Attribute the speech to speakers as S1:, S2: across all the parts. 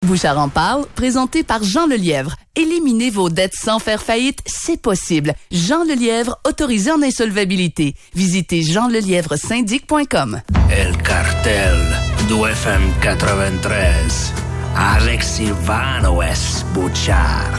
S1: Bouchard en parle, présenté par Jean Lelièvre. Éliminez vos dettes sans faire faillite, c'est possible. Jean Lelièvre, autorisé en insolvabilité. Visitez jeanlelièvresyndic.com.
S2: El Cartel do FM 93 avec Sylvano S. Bouchard.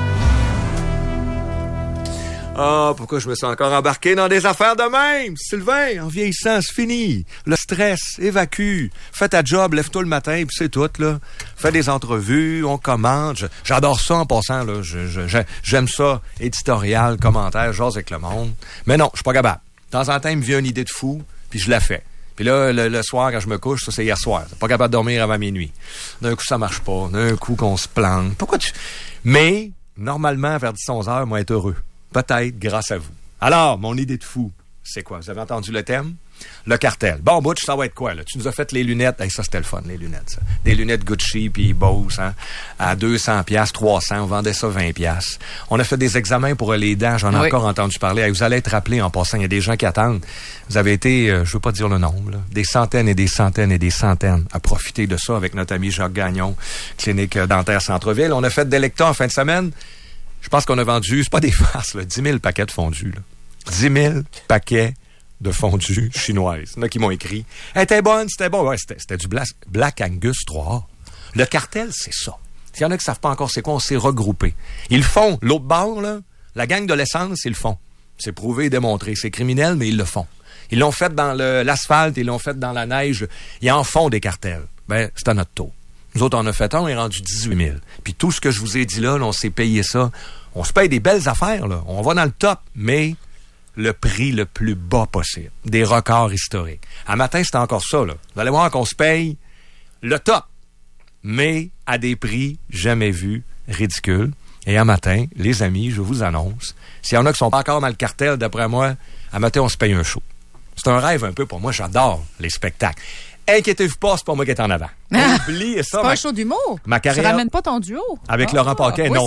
S3: Ah, pourquoi je me suis encore embarqué dans des affaires de même? Sylvain, en vieillissant, c'est fini. Le stress, évacue. Fais ta job, lève-toi le matin, puis c'est tout, là. Fais des entrevues, on commente. J'adore ça en passant, là. J'aime ça, éditorial, commentaire, j'ose avec le monde. Mais non, je suis pas capable. De temps en temps, il me vient une idée de fou, puis je la fais. Puis là, le soir, quand je me couche, ça, c'est hier soir. Pas capable de dormir avant minuit. D'un coup, ça marche pas. D'un coup, qu'on se plante. Pourquoi tu... Mais, normalement, vers 10-11 heures, moi, être heureux. Peut-être grâce à vous. Alors, mon idée de fou, c'est quoi? Vous avez entendu le thème? Le cartel. Bon, Butch, ça va être quoi, là? Tu nous as fait les lunettes. Hey, ça, c'était le fun, les lunettes, ça. Des lunettes Gucci puis Bose, hein? À 200$, 300$. On vendait ça 20$. On a fait des examens pour les dents. J'en ai encore entendu parler. Hey, vous allez être rappelés en passant. Il y a des gens qui attendent. Vous avez été, je veux pas dire le nombre, là, des centaines et des centaines et des centaines à profiter de ça avec notre ami Jacques Gagnon, clinique dentaire Centre-Ville. On a fait des lecteurs en fin de semaine. Je pense qu'on a vendu, c'est pas des farces, là, 10 000 paquets de fondue. Là. 10 000 paquets de fondue chinoise. Il y en a qui m'ont écrit. Hey, c'était bonne, c'était bon. Ouais, c'était du Black Angus 3A. Le cartel, c'est ça. S'il y en a qui savent pas encore c'est quoi, on s'est regroupés. Ils le font. L'autre bord, là, la gang de l'essence, ils le font. C'est prouvé et démontré. C'est criminel, mais ils le font. Ils l'ont fait dans l'asphalte, ils l'ont fait dans la neige. Ils en font des cartels. Ben, c'est à notre tour. Nous autres, on a fait un, on est rendu 18 000. Puis tout ce que je vous ai dit là, on s'est payé ça. On se paye des belles affaires, là. On va dans le top, mais le prix le plus bas possible. Des records historiques. À matin, c'était encore ça, là. Vous allez voir qu'on se paye le top, mais à des prix jamais vus, ridicules. Et à matin, les amis, je vous annonce, s'il y en a qui sont pas encore dans le cartel, d'après moi, à matin, on se paye un show. C'est un rêve un peu pour moi. J'adore les spectacles. Inquiétez-vous pas, c'est pas moi qui est en avant. Oubliez ça.
S4: C'est pas un show d'humour.
S3: Ma carrière.
S4: Tu ramènes pas ton duo.
S3: Avec Laurent Paquin,
S4: oui,
S3: non.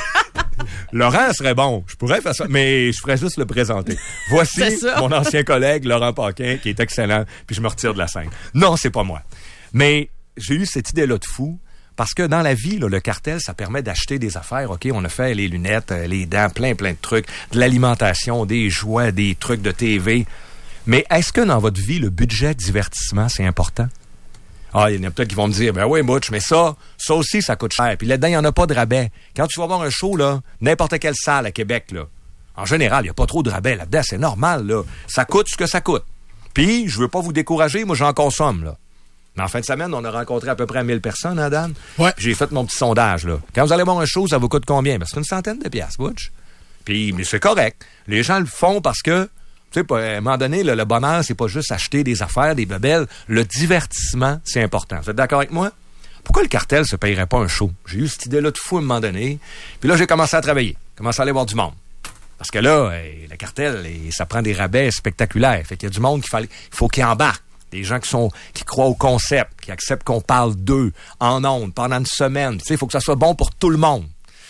S3: Laurent serait bon. Je pourrais faire ça, mais je ferais juste le présenter. Voici mon ancien collègue, Laurent Paquin, qui est excellent, puis je me retire de la scène. Non, c'est pas moi. Mais j'ai eu cette idée-là de fou, parce que dans la vie, là, le cartel, ça permet d'acheter des affaires. OK, on a fait les lunettes, les dents, plein de trucs, de l'alimentation, des jouets, des trucs de TV. Mais est-ce que dans votre vie, le budget divertissement, c'est important? Ah, il y en a peut-être qui vont me dire, ben oui, Butch, mais ça aussi, ça coûte cher. Puis là-dedans, il n'y en a pas de rabais. Quand tu vas voir un show, là, n'importe quelle salle à Québec, là, en général, il n'y a pas trop de rabais là-dedans. C'est normal, là. Ça coûte ce que ça coûte. Puis, je veux pas vous décourager, moi, j'en consomme, là. Mais en fin de semaine, on a rencontré à peu près 1000 personnes, hein, Dan? Ouais. J'ai fait mon petit sondage, là. Quand vous allez voir un show, ça vous coûte combien? Ben, c'est une centaine de piastres, Butch. Puis, mais c'est correct. Les gens le font parce que, tu sais, à un moment donné, le bonheur, c'est pas juste acheter des affaires, des bebelles. Le divertissement, c'est important. Vous êtes d'accord avec moi? Pourquoi le cartel se payerait pas un show? J'ai eu cette idée-là de fou à un moment donné. Puis là, j'ai commencé à travailler. Commencé à aller voir du monde. Parce que là, le cartel, ça prend des rabais spectaculaires. Fait qu'il y a du monde il faut qu'il embarque. Des gens qui croient au concept, qui acceptent qu'on parle d'eux en ondes pendant une semaine. Tu sais, il faut que ça soit bon pour tout le monde.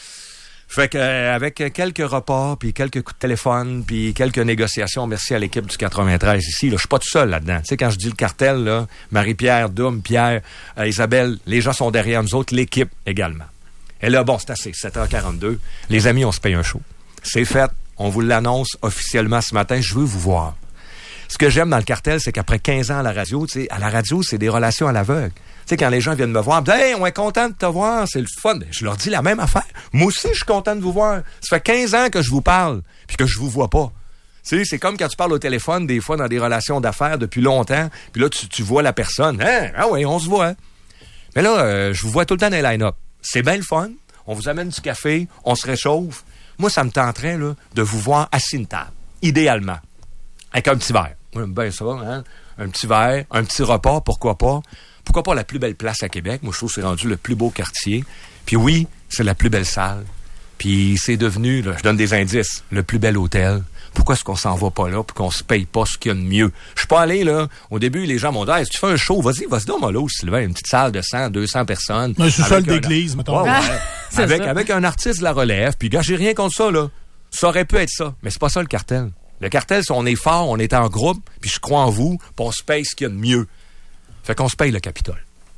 S3: Fait que avec quelques repas, puis quelques coups de téléphone, puis quelques négociations, merci à l'équipe du 93 ici, là, je suis pas tout seul là-dedans. Tu sais, quand je dis le cartel, là, Marie-Pierre, Doum, Pierre, Isabelle, les gens sont derrière nous autres, l'équipe également. Et là, bon, c'est assez, 7h42. Les amis, on se paye un show. C'est fait, on vous l'annonce officiellement ce matin, je veux vous voir. Ce que j'aime dans le cartel, c'est qu'après 15 ans à la radio, tu sais, à la radio, c'est des relations à l'aveugle. Tu sais, quand les gens viennent me voir, hey, on est content de te voir, c'est le fun. Je leur dis la même affaire. Moi aussi, je suis content de vous voir. Ça fait 15 ans que je vous parle, puis que je vous vois pas. Tu sais, c'est comme quand tu parles au téléphone, des fois, dans des relations d'affaires depuis longtemps, puis là, tu vois la personne. Hein? Ah oui, on se voit. Hein? Mais là, je vous vois tout le temps dans les line-up. C'est bien le fun. On vous amène du café, on se réchauffe. Moi, ça me tenterait là, de vous voir assis à une table, idéalement, avec un petit verre. Moi, j'aime bien ça, hein? Un petit verre, un petit repas, pourquoi pas? Pourquoi pas la plus belle place à Québec? Moi, je trouve que c'est rendu le plus beau quartier. Puis oui, c'est la plus belle salle. Puis c'est devenu, là, je donne des indices, le plus bel hôtel. Pourquoi est-ce qu'on s'en va pas là puis qu'on se paye pas ce qu'il y a de mieux? Je suis pas allé, là. Au début, les gens m'ont dit, hey, si tu fais un show, vas-y donc, moi, là, Sylvain, une petite salle de 100, 200 personnes.
S5: Un sous-sol d'église, mettons.
S3: Ouais, avec un artiste de la relève. Puis, gars, j'ai rien contre ça, là. Ça aurait pu être ça. Mais c'est pas ça, le cartel. Le cartel, c'est on est fort, on est en groupe, puis je crois en vous, puis on se paye ce qu'il y a de mieux. Fait qu'on se paye le Capitole.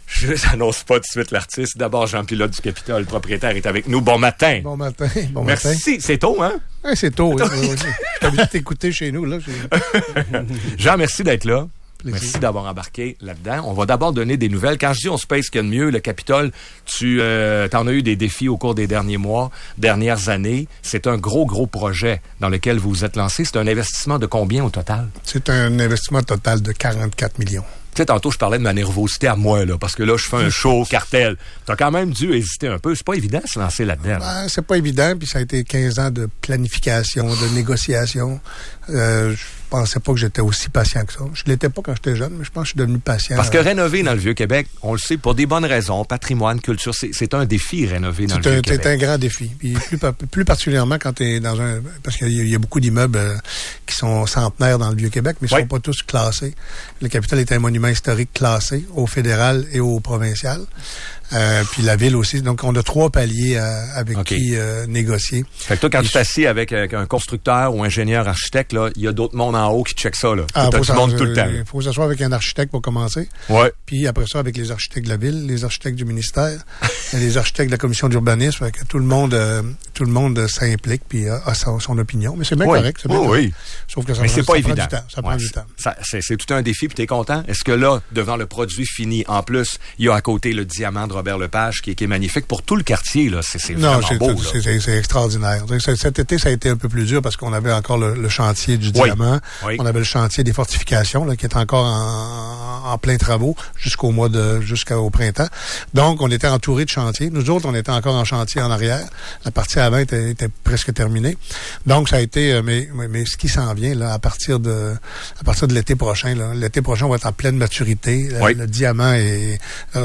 S3: Je n'annonce pas tout de suite l'artiste. D'abord, Jean Pilote du Capitole, le propriétaire, est avec nous. Bon matin.
S4: Bon matin.
S3: Merci. C'est tôt, hein?
S4: Oui, c'est tôt. Oui. J'ai envie de t'écouter chez nous, là.
S3: Jean, merci d'être là.
S4: Plaisir.
S3: Merci d'avoir embarqué là-dedans. On va d'abord donner des nouvelles. Quand je dis on se paye ce qu'il y a de mieux, le Capitole, t'en as eu des défis au cours des derniers mois, dernières années. C'est un gros projet dans lequel vous vous êtes lancé. C'est un investissement de combien au total?
S4: C'est un investissement total de 44 millions.
S3: Tu sais, tantôt, je parlais de ma nervosité à moi, là, parce que là, je fais un show cartel. T'as quand même dû hésiter un peu. C'est pas évident de se lancer là-dedans.
S4: Ben, c'est pas évident, puis ça a été 15 ans de planification, de négociation. Je pensais pas que j'étais aussi patient que ça. Je l'étais pas quand j'étais jeune, mais je pense que je suis devenu patient.
S3: Parce que rénover dans le Vieux-Québec, on le sait, pour des bonnes raisons, patrimoine, culture, c'est un défi, rénover dans le Vieux-Québec.
S4: C'est un grand défi. Puis plus particulièrement quand tu es dans un... Parce qu'il y a beaucoup d'immeubles qui sont centenaires dans le Vieux-Québec, mais ils sont pas tous classés. Le Capitole est un monument historique classé au fédéral et au provincial. Puis la ville aussi. Donc, on a 3 paliers avec qui négocier.
S3: Fait que toi, quand tu t'assis avec un constructeur ou ingénieur architecte, là, il y a d'autres mondes en haut qui checkent ça, là. Tout le monde tout le temps.
S4: Il faut que ça soit avec un architecte pour commencer.
S3: Ouais.
S4: Puis après ça, avec les architectes de la ville, les architectes du ministère, et les architectes de la commission d'urbanisme. Fait que tout le monde s'implique puis a son opinion. Mais c'est bien correct. C'est bien correct.
S3: Sauf que ça prend du temps.
S4: Ça prend du temps.
S3: C'est tout un défi, puis t'es content. Est-ce que là, devant le produit fini, en plus, il y a à côté le diamant de Robert Lepage qui est magnifique pour tout le quartier, là. C'est vraiment beau, là.
S4: C'est extraordinaire. Cet été, ça a été un peu plus dur parce qu'on avait encore le chantier du diamant. Oui. On avait le chantier des fortifications, là, qui est encore en plein travaux jusqu'au printemps. Donc, on était entouré de chantiers. Nous autres, on était encore en chantier en arrière. La partie avant était presque terminée. Donc, ça a été, mais ce qui s'en vient, là, à partir de l'été prochain, là. L'été prochain, on va être en pleine maturité. Le diamant est,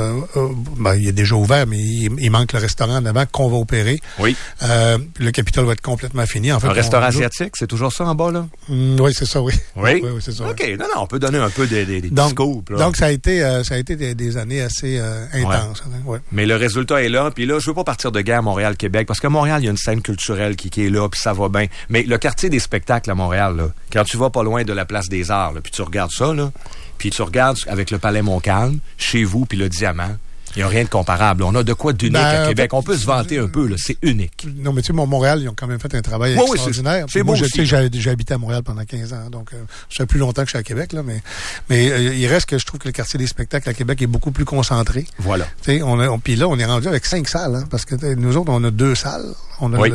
S4: il est déjà ouvert, mais il manque le restaurant en avant qu'on va opérer. Oui. Le Capitole va être complètement fini. En fait,
S3: un restaurant asiatique, c'est toujours ça en bas, là?
S4: Oui, c'est ça, oui.
S3: Oui?
S4: Oui, c'est ça.
S3: OK. Non, on peut donner un peu des scoops, là.
S4: Donc, ça a été des années assez intenses. Ouais.
S3: Mais le résultat est là. Puis là, je veux pas partir de guerre Montréal-Québec, parce qu'à Montréal, il y a une scène culturelle qui est là, puis ça va bien. Mais le quartier des spectacles à Montréal, là, quand tu vas pas loin de la Place des Arts, là, puis tu regardes ça, là, puis tu regardes avec le Palais Montcalm, chez vous, puis le Diamant, il n'y a rien de comparable. On a de quoi d'unique à Québec. On peut se vanter un peu, là. C'est unique.
S4: Non, mais tu sais, Montréal, ils ont quand même fait un travail extraordinaire.
S3: C'est beau aussi.
S4: J'ai habité à Montréal pendant 15 ans, donc ça fait plus longtemps que je suis à Québec, là, mais il reste que je trouve que le quartier des spectacles à Québec est beaucoup plus concentré.
S3: Voilà.
S4: Tu sais, puis là, on est rendu avec 5 salles, hein, parce que nous autres, on a 2 salles. On a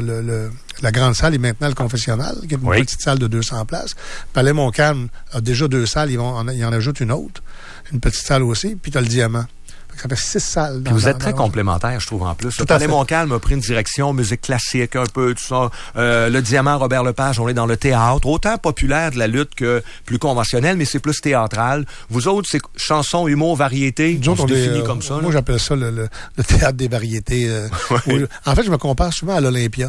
S4: la grande salle et maintenant le confessionnal, qui est une petite salle de 200 places. Palais Montcalm a déjà 2 salles, ils en ajoutent une autre, une petite salle aussi, puis tu as le Diamant. Ça fait 6 salles.
S3: Puis vous êtes très complémentaires, je trouve, en plus. Le Palais Montcalm a pris une direction musique classique, un peu, tout ça. Le Diamant, Robert Lepage, on est dans le théâtre. Autant populaire de la lutte que plus conventionnel, mais c'est plus théâtral. Vous autres, c'est chansons, humour, variété.
S4: On se définit comme ça. Moi, j'appelle ça le théâtre des variétés. En fait, je me compare souvent à l'Olympia.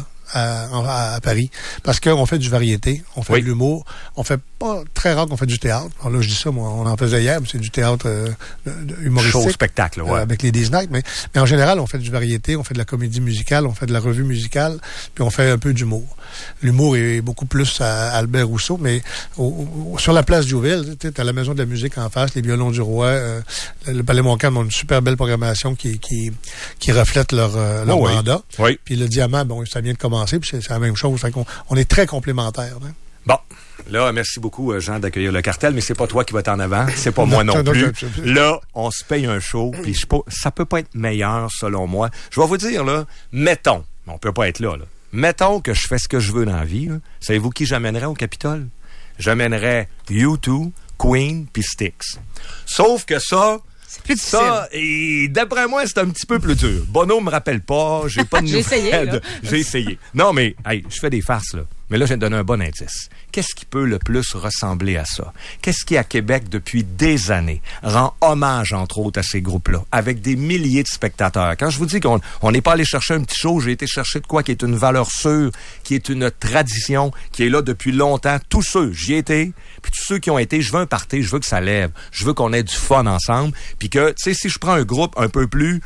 S4: À Paris, parce qu'on fait du variété, on fait de l'humour, on fait pas très rare qu'on fait du théâtre. Alors là, je dis ça, moi, on en faisait hier, mais c'est du théâtre humoristique.
S3: Show, spectacle,
S4: avec les Disney, mais en général, on fait du variété, on fait de la comédie musicale, on fait de la revue musicale, puis on fait un peu d'humour. L'humour est beaucoup plus à Albert Rousseau, mais sur la place Diouville, tu as la Maison de la musique en face, les Violons du Roi, le Palais Montcalm ont une super belle programmation qui reflète leur mandat. Oui. Puis le Diamant, bon, ça vient de commencer. Puis c'est la même chose. On est très complémentaires. Hein?
S3: Bon. Là, merci beaucoup, Jean, d'accueillir le cartel, mais c'est pas toi qui vas en avant, c'est pas moi non plus. Là, on se paye un show, puis ça peut pas être meilleur, selon moi. Je vais vous dire, là, mettons, on peut pas être là, mettons que je fais ce que je veux dans la vie, là. Savez-vous qui j'amènerais au Capitole? J'amènerais U2, Queen, puis Styx. Sauf que ça... Ça, et d'après moi, c'est un petit peu plus dur. Bono me rappelle pas, j'ai pas de nouvelles. J'ai essayé. Non, mais, hey, je fais des farces, là. Mais là, je vais te donner un bon indice. Qu'est-ce qui peut le plus ressembler à ça? Qu'est-ce qui, à Québec, depuis des années, rend hommage, entre autres, à ces groupes-là, avec des milliers de spectateurs? Quand je vous dis qu'on n'est pas allé chercher un petit show, j'ai été chercher de quoi qui est une valeur sûre, qui est une tradition, qui est là depuis longtemps. Tous ceux, j'y étais, puis tous ceux qui ont été, je veux un party, je veux que ça lève, je veux qu'on ait du fun ensemble, puis que, tu sais, si je prends un groupe un peu plus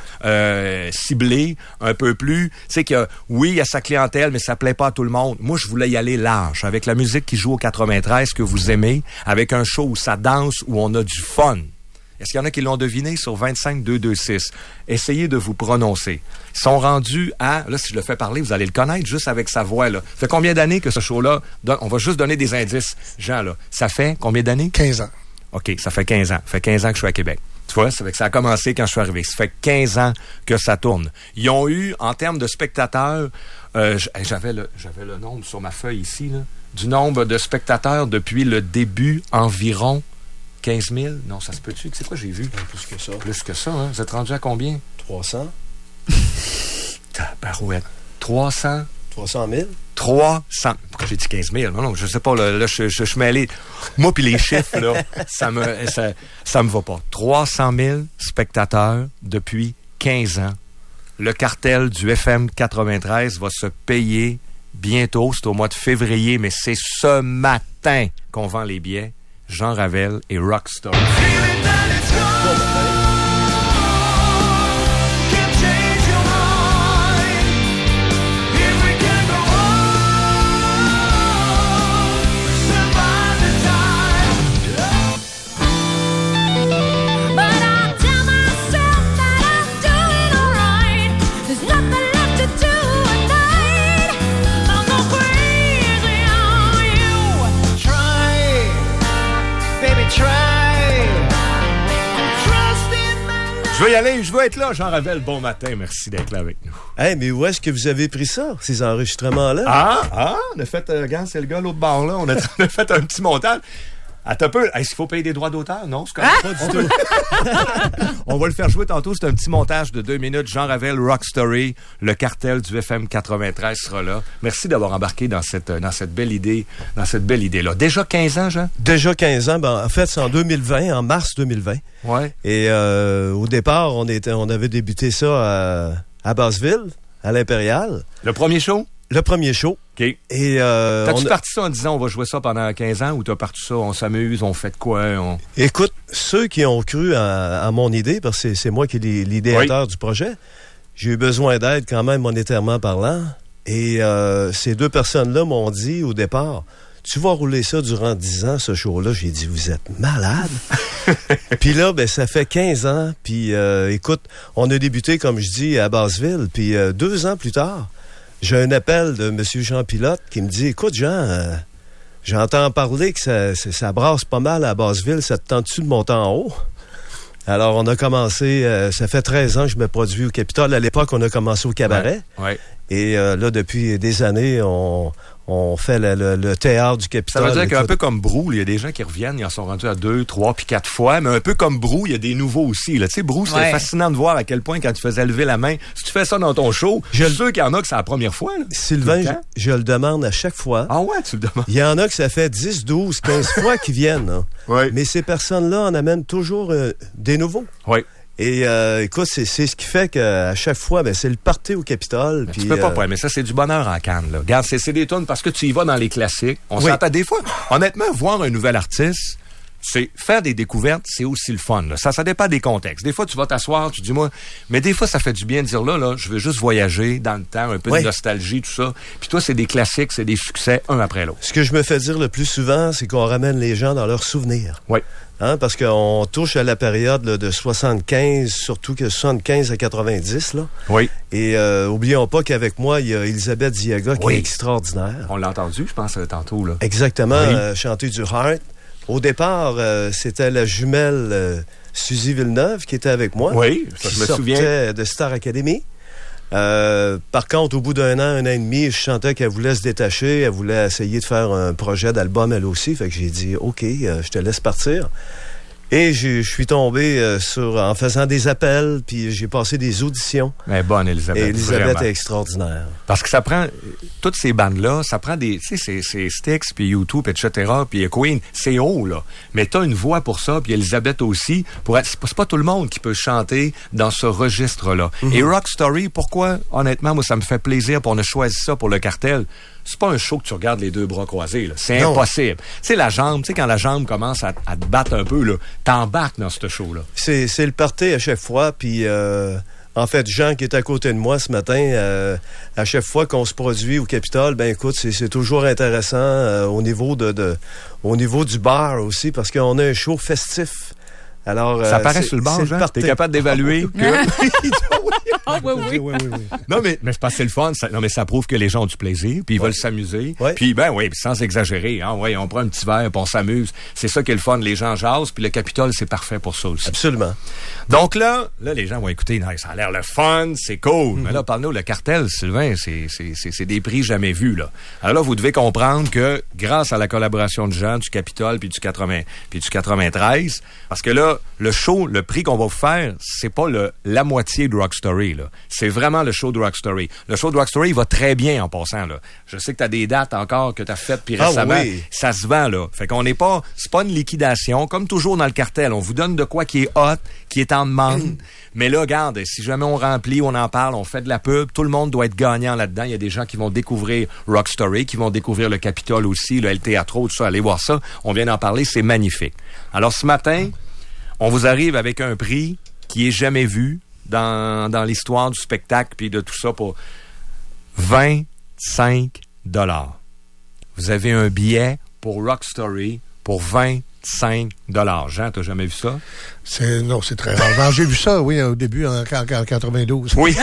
S3: ciblé, un peu plus, tu sais que, oui, il y a sa clientèle, mais ça plaît pas à tout le monde. Moi, je voulais y aller large, avec la musique qui joue au 93 que vous aimez, avec un show où ça danse, où on a du fun. Est-ce qu'il y en a qui l'ont deviné sur 25-226? Essayez de vous prononcer. Ils sont rendus à... Là, si je le fais parler, vous allez le connaître juste avec sa voix, là. Ça fait combien d'années que ce show-là... On va juste donner des indices. Jean, là, ça fait combien d'années?
S4: 15 ans.
S3: OK, ça fait 15 ans. Ça fait 15 ans que je suis à Québec. Tu vois, ça fait que ça a commencé quand je suis arrivé. Ça fait 15 ans que ça tourne. Ils ont eu, en termes de spectateurs... j'avais le nombre sur ma feuille ici, là. Du nombre de spectateurs depuis le début, environ 15 000. Non, ça se peut-tu? C'est quoi j'ai vu?
S5: Plus que ça.
S3: Plus que ça, hein? Vous êtes rendu à combien?
S5: 300.
S3: Tabarouette. 300?
S5: 300 000?
S3: 300. Pourquoi j'ai dit 15 000? Non, je sais pas, là, je suis mêlé. Moi puis les chiffres, là, ça me va pas. 300 000 spectateurs depuis 15 ans. Le cartel du FM 93 va se payer bientôt, c'est au mois de février, mais c'est ce matin qu'on vend les billets. Jean Ravel et Rockstar. Je veux y aller, je veux être là. Jean Ravel, bon matin. Merci d'être là avec nous.
S5: Hey, mais où est-ce que vous avez pris ça, ces enregistrements-là?
S3: On a fait, regarde, c'est le gars à l'autre bord, là. On a fait un petit montage. Attends un peu. Est-ce qu'il faut payer des droits d'auteur? Non, c'est pas du tout. On va le faire jouer tantôt. C'est un petit montage de 2 minutes. Jean Ravel, Rock Story, le cartel du FM 93 sera là. Merci d'avoir embarqué dans cette belle idée, là. Déjà 15 ans, Jean?
S5: Déjà 15 ans. Ben, en fait, c'est en 2020, en mars 2020.
S3: Ouais.
S5: Et au départ, on avait débuté ça à Basseville, à l'Impérial.
S3: Le premier show?
S5: Le premier show.
S3: OK.
S5: Et
S3: t'as-tu parti ça en disant on va jouer ça pendant 15 ans ou t'as parti ça, on s'amuse, on fait de quoi?
S5: Écoute, ceux qui ont cru à mon idée, parce que c'est moi qui est l'idéateur du projet, j'ai eu besoin d'aide quand même monétairement parlant. Et ces deux personnes-là m'ont dit au départ, tu vas rouler ça durant 10 ans, ce show-là. J'ai dit, vous êtes malade. Puis là, ben ça fait 15 ans. Puis écoute, on a débuté, comme je dis, à Basseville. Puis 2 ans plus tard, j'ai un appel de M. Jean Pilote qui me dit, écoute, Jean, j'entends parler que ça brasse pas mal à Basseville. Ça te tente-tu de monter en haut? Alors, on a commencé, ça fait 13 ans que je me produis au Capitole. À l'époque, on a commencé au cabaret.
S3: Ouais.
S5: Et là, depuis des années, on fait le théâtre du Capitole.
S3: Ça veut dire qu'un peu comme Brou, il y a des gens qui reviennent, ils en sont rendus à 2, 3 puis 4 fois, mais un peu comme Brou, il y a des nouveaux aussi. Tu sais, Brou, c'était fascinant de voir à quel point quand tu faisais lever la main, si tu fais ça dans ton show, je suis sûr qu'il y en a que c'est la première fois. Là.
S5: Sylvain, je le demande à chaque fois.
S3: Ah ouais, tu le demandes.
S5: Il y en a que ça fait 10, 12, 15 fois qu'ils viennent. Hein.
S3: Ouais.
S5: Mais ces personnes-là en amènent toujours des nouveaux.
S3: Oui.
S5: Et écoute, c'est ce qui fait qu'à chaque fois, ben, c'est le party au Capitole.
S3: Tu peux pas, mais ça, c'est du bonheur en canne. Là. Regarde, c'est des tunes parce que tu y vas dans les classiques. On s'entend des fois. Honnêtement, voir un nouvel artiste, c'est faire des découvertes, c'est aussi le fun. Là. Ça dépend des contextes. Des fois, tu vas t'asseoir, tu dis, moi, mais des fois, ça fait du bien de dire, là, je veux juste voyager dans le temps, un peu de nostalgie, tout ça. Puis toi, c'est des classiques, c'est des succès, un après l'autre.
S5: Ce que je me fais dire le plus souvent, c'est qu'on ramène les gens dans leurs souvenirs.
S3: Oui.
S5: Hein, parce qu'on touche à la période là, de 75, surtout que 75 à 90. Là.
S3: Oui.
S5: Et oublions pas qu'avec moi, il y a Elisabeth Ziaga qui est extraordinaire.
S3: On l'a entendu, je pense, tantôt. Là.
S5: Exactement, chanter du Heart. Au départ, c'était la jumelle Suzy Villeneuve qui était avec moi.
S3: Oui, ça, je me souviens.
S5: Qui sortait de Star Academy. Par contre, au bout d'un an et demi, je sentais qu'elle voulait se détacher, elle voulait essayer de faire un projet d'album elle aussi. Fait que j'ai dit, OK, je te laisse partir. Et je suis tombé en faisant des appels, puis j'ai passé des auditions.
S3: Elle est bonne, Elisabeth.
S5: Et Elisabeth est extraordinaire.
S3: Parce que ça prend, toutes ces bandes-là, ça prend des, tu sais, c'est Styx, puis YouTube, etc., puis Queen, c'est haut, là. Mais t'as une voix pour ça, puis Elisabeth aussi. C'est pas tout le monde qui peut chanter dans ce registre-là. Mm-hmm. Et Rock Story, pourquoi, honnêtement, moi, ça me fait plaisir, puis on a choisi ça pour le cartel. C'est pas un show que tu regardes les deux bras croisés, là. C'est impossible. Tu sais, la jambe, tu sais, quand la jambe commence à te battre un peu, là, t'embarques dans ce show-là.
S5: C'est le party à chaque fois, puis en fait, Jean qui est à côté de moi ce matin, à chaque fois qu'on se produit au Capitole, ben écoute, c'est toujours intéressant au niveau au niveau du bar aussi, parce qu'on a un show festif. Alors,
S3: ça paraît sur le bord, Jean. T'es capable d'évaluer que...
S4: Oui.
S3: Non, mais c'est parce que c'est le fun. Ça prouve que les gens ont du plaisir, puis ils veulent s'amuser. Ouais. Puis, sans exagérer, hein, on prend un petit verre, puis on s'amuse. C'est ça qui est le fun. Les gens jasent, puis le Capitole, c'est parfait pour ça aussi.
S5: Absolument.
S3: Donc là, les gens vont écouter. Ça a l'air le fun, c'est cool. Mais là, parle-nous, le cartel, Sylvain, c'est des prix jamais vus, là. Alors là, vous devez comprendre que grâce à la collaboration de gens du Capitole puis du 93, parce que là, le show, le prix qu'on va vous faire, c'est pas la moitié de Rock Story, là. C'est vraiment le show de Rock Story. Le show de Rock Story, il va très bien en passant, là. Je sais que t'as des dates encore que t'as faites puis récemment. Oui. Ça se vend, là. Fait qu'on c'est pas une liquidation. Comme toujours dans le cartel, on vous donne de quoi qui est hot, qui est en demande. Mais là, regarde, si jamais on remplit, on en parle, on fait de la pub, tout le monde doit être gagnant là-dedans. Il y a des gens qui vont découvrir Rock Story, qui vont découvrir le Capitole aussi, le El Teatro, tout ça. Allez voir ça. On vient d'en parler, c'est magnifique. Alors, ce matin, on vous arrive avec un prix qui est jamais vu dans l'histoire du spectacle puis de tout ça pour 25 $. Vous avez un billet pour Rock Story pour 25 $. Jean, t'as jamais vu ça?
S4: Non, c'est très rare. J'ai vu ça, oui, au début, en 92.
S3: Oui.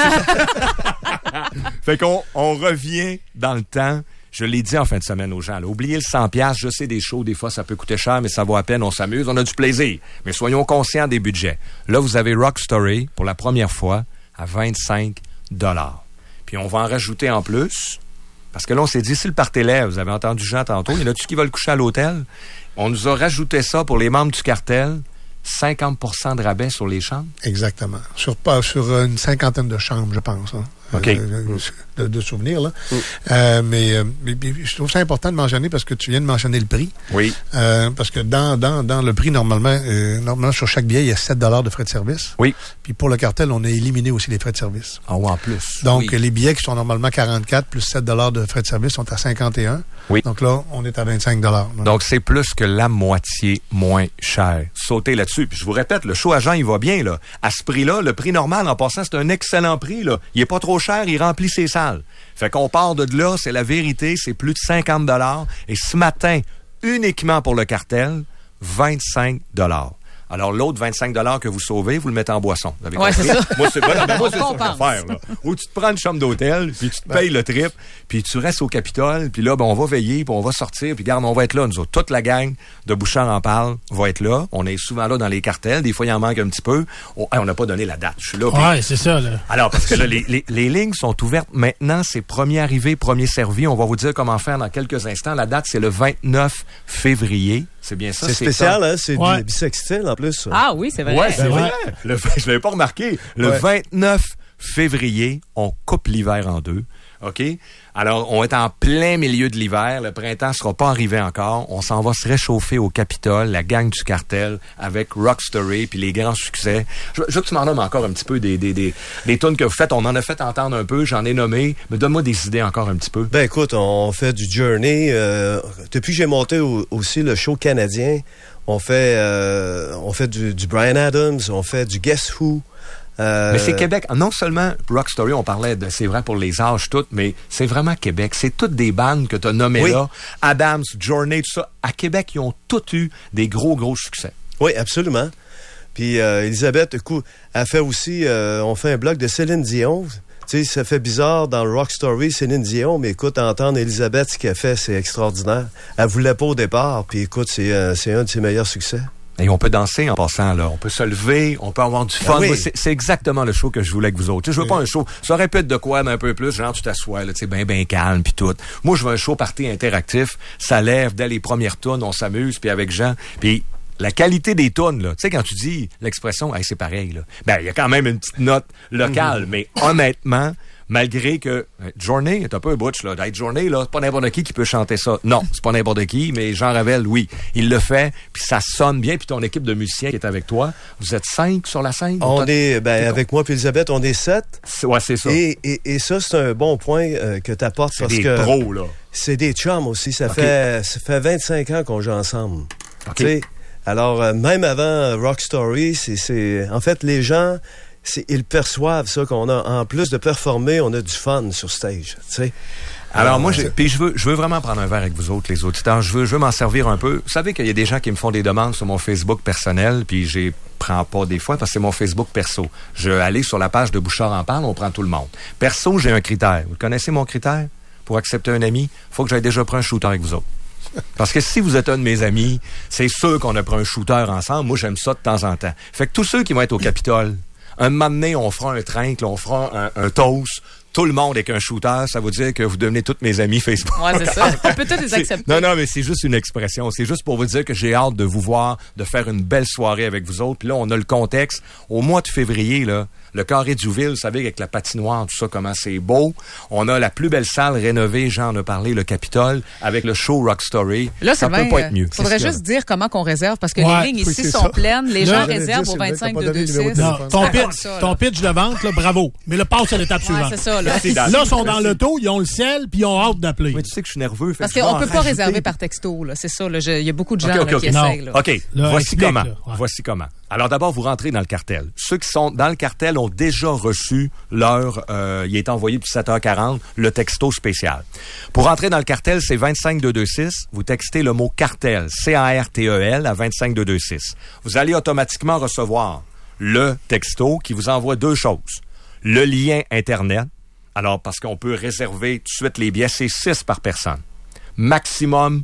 S3: Fait qu'on revient dans le temps. Je l'ai dit en fin de semaine aux gens. Là. Oubliez le $100. Je sais, des shows, des fois, ça peut coûter cher, mais ça vaut à peine. On s'amuse, on a du plaisir. Mais soyons conscients des budgets. Là, vous avez Rock Story, pour la première fois, à 25 $. Puis on va en rajouter en plus. Parce que là, on s'est dit, si le party lève, vous avez entendu Jean tantôt, il y en a-tu qui veulent coucher à l'hôtel? On nous a rajouté ça pour les membres du cartel. 50% de rabais sur les chambres?
S4: Exactement. Sur une cinquantaine de chambres, je pense. Hein.
S3: OK.
S4: De souvenirs, là. Mais je trouve ça important de mentionner parce que tu viens de mentionner le prix.
S3: Oui.
S4: Parce que dans le prix, normalement, sur chaque billet, il y a 7 $ de frais de service.
S3: Oui.
S4: Puis pour le cartel, on a éliminé aussi les frais de service.
S3: Ah ouais, en plus.
S4: Donc, les billets qui sont normalement 44 plus 7 $ de frais de service sont à 51.
S3: Oui.
S4: Donc là, on est à 25 $.
S3: Donc, c'est plus que la moitié moins cher. Sautez là-dessus. Puis je vous répète, le show à Jean, il va bien, là. À ce prix-là, le prix normal, en passant, c'est un excellent prix, là. Il est pas trop cher, il remplit ses salles. Fait qu'on part de là, c'est la vérité, c'est plus de 50 $. Et ce matin, uniquement pour le cartel, 25 $. Alors, l'autre 25 $ que vous sauvez, vous le mettez en boisson. Vous avez compris?
S6: C'est ça.
S3: Moi, c'est ça que je vais faire, là. Ou tu te prends une chambre d'hôtel, puis tu te payes le trip, puis tu restes au Capitole, puis là, on va veiller, puis on va sortir, puis regarde, on va être là, nous autres. Toute la gang de Bouchard en parle va être là. On est souvent là dans les cartels. Des fois, il en manque un petit peu. On n'a pas donné la date. Je suis là.
S6: Ouais, c'est ça, là.
S3: Alors, parce que là, les lignes sont ouvertes maintenant. C'est premier arrivé, premier servi. On va vous dire comment faire dans quelques instants. La date, c'est le 29 février. C'est bien ça.
S5: C'est spécial, hein? C'est du bisextile, en plus. Ça.
S6: Ah oui, c'est vrai.
S3: Ouais, c'est vrai. Je l'avais pas remarqué. Le 29 février, on coupe l'hiver en deux. OK? Alors, on est en plein milieu de l'hiver. Le printemps sera pas arrivé encore. On s'en va se réchauffer au Capitole, la gang du cartel, avec Rock Story, puis les grands succès. Je veux que tu m'en nommes encore un petit peu des tunes que vous faites. On en a fait entendre un peu, j'en ai nommé. Mais donne-moi des idées encore un petit peu.
S5: Ben écoute, on fait du Journey. Depuis que j'ai monté aussi le show canadien, on fait du Bryan Adams, on fait du Guess Who.
S3: Mais c'est Québec. Non seulement Rock Story, on parlait de, c'est vrai pour les âges toutes, mais c'est vraiment Québec. C'est toutes des bandes que tu as nommées là. Adams, Journey, tout ça. À Québec, ils ont toutes eu des gros succès.
S5: Oui, absolument. Puis Elisabeth, écoute, elle fait aussi, on fait un bloc de Céline Dion. Tu sais, ça fait bizarre dans Rock Story, Céline Dion, mais écoute, entendre Elisabeth, ce qu'elle fait, c'est extraordinaire. Elle voulait pas au départ, puis écoute, c'est un de ses meilleurs succès.
S3: Et on peut danser en passant, là. On peut se lever, on peut avoir du fun.
S5: Oui.
S3: C'est exactement le show que je voulais avec vous autres. Tu sais, je veux pas un show. Ça aurait pu être de quoi, mais un peu plus. Genre, tu t'assois, là, tu sais, ben calme, puis tout. Moi, je veux un show party interactif. Ça lève dès les premières tunes, on s'amuse, puis avec Jean. Puis la qualité des tunes, là. Tu sais, quand tu dis l'expression, hey, c'est pareil, là. Ben, il y a quand même une petite note locale, mais honnêtement, malgré que Journey est un peu un butch, là. D'être Journey, là, c'est pas n'importe qui peut chanter ça. Non, c'est pas n'importe qui, mais Jean Ravel, oui. Il le fait, puis ça sonne bien. Puis ton équipe de musiciens qui est avec toi, vous êtes 5 sur la scène?
S5: On est, avec moi puis Elisabeth, on est 7.
S3: Ouais, c'est ça.
S5: Et ça, c'est un bon point que tu apportes.
S3: C'est des pros, là.
S5: C'est des chums aussi. Ça fait 25 ans qu'on joue ensemble.
S3: Okay.
S5: Tu sais, alors, même avant Rock Story, en fait, les gens... ils perçoivent ça qu'on a. En plus de performer, on a du fun sur stage, tu sais.
S3: Alors moi, puis je veux vraiment prendre un verre avec vous autres, les auditeurs. Je veux m'en servir un peu. Vous savez qu'il y a des gens qui me font des demandes sur mon Facebook personnel, puis je prends pas des fois parce que c'est mon Facebook perso. Je vais aller sur la page de Bouchard en parle, on prend tout le monde. Perso, j'ai un critère. Vous connaissez mon critère? Pour accepter un ami, faut que j'aille déjà pris un shooter avec vous autres. Parce que si vous êtes un de mes amis, c'est sûr qu'on a pris un shooter ensemble. Moi, j'aime ça de temps en temps. Fait que tous ceux qui vont être au Capitole, un moment donné, on fera un trincle, on fera un toast. Tout le monde avec un shooter, ça veut dire que vous devenez tous mes amis Facebook.
S6: Ouais, c'est ça. On peut tous les accepter.
S3: Non, mais c'est juste une expression. C'est juste pour vous dire que j'ai hâte de vous voir, de faire une belle soirée avec vous autres. Puis là, on a le contexte. Au mois de février, là, le Carré Duville, vous savez, avec la patinoire, tout ça, comment c'est beau. On a la plus belle salle rénovée, Jean en a parlé, le Capitole, avec le show Rock Story.
S6: Là,
S3: ça peut pas être mieux.
S6: Il faudrait juste dire comment qu'on réserve, parce que les lignes ici sont pleines. Les gens réservent au 25-226.
S7: Ton pitch de vente, là, bravo. Mais le passe à l'étape suivante.
S6: C'est ça, là.
S7: Là, ils sont dans l'auto, ils ont le sel, puis ils ont hâte d'appeler.
S3: Mais tu sais que je suis nerveux.
S6: Parce qu'on ne peut pas réserver par texto, là. C'est ça, là. Il y a beaucoup de gens qui essayent, là.
S3: OK.
S7: Là,
S3: voici comment.
S7: Là, ouais.
S3: Voici comment. Alors d'abord, vous rentrez dans le cartel. Ceux qui sont dans le cartel ont déjà reçu leur... il est envoyé depuis 7h40, le texto spécial. Pour rentrer dans le cartel, c'est 25226. Vous textez le mot cartel, C-A-R-T-E-L, à 25226. Vous allez automatiquement recevoir le texto qui vous envoie deux choses. Le lien Internet. Alors, parce qu'on peut réserver tout de suite les billets, c'est 6 par personne. Maximum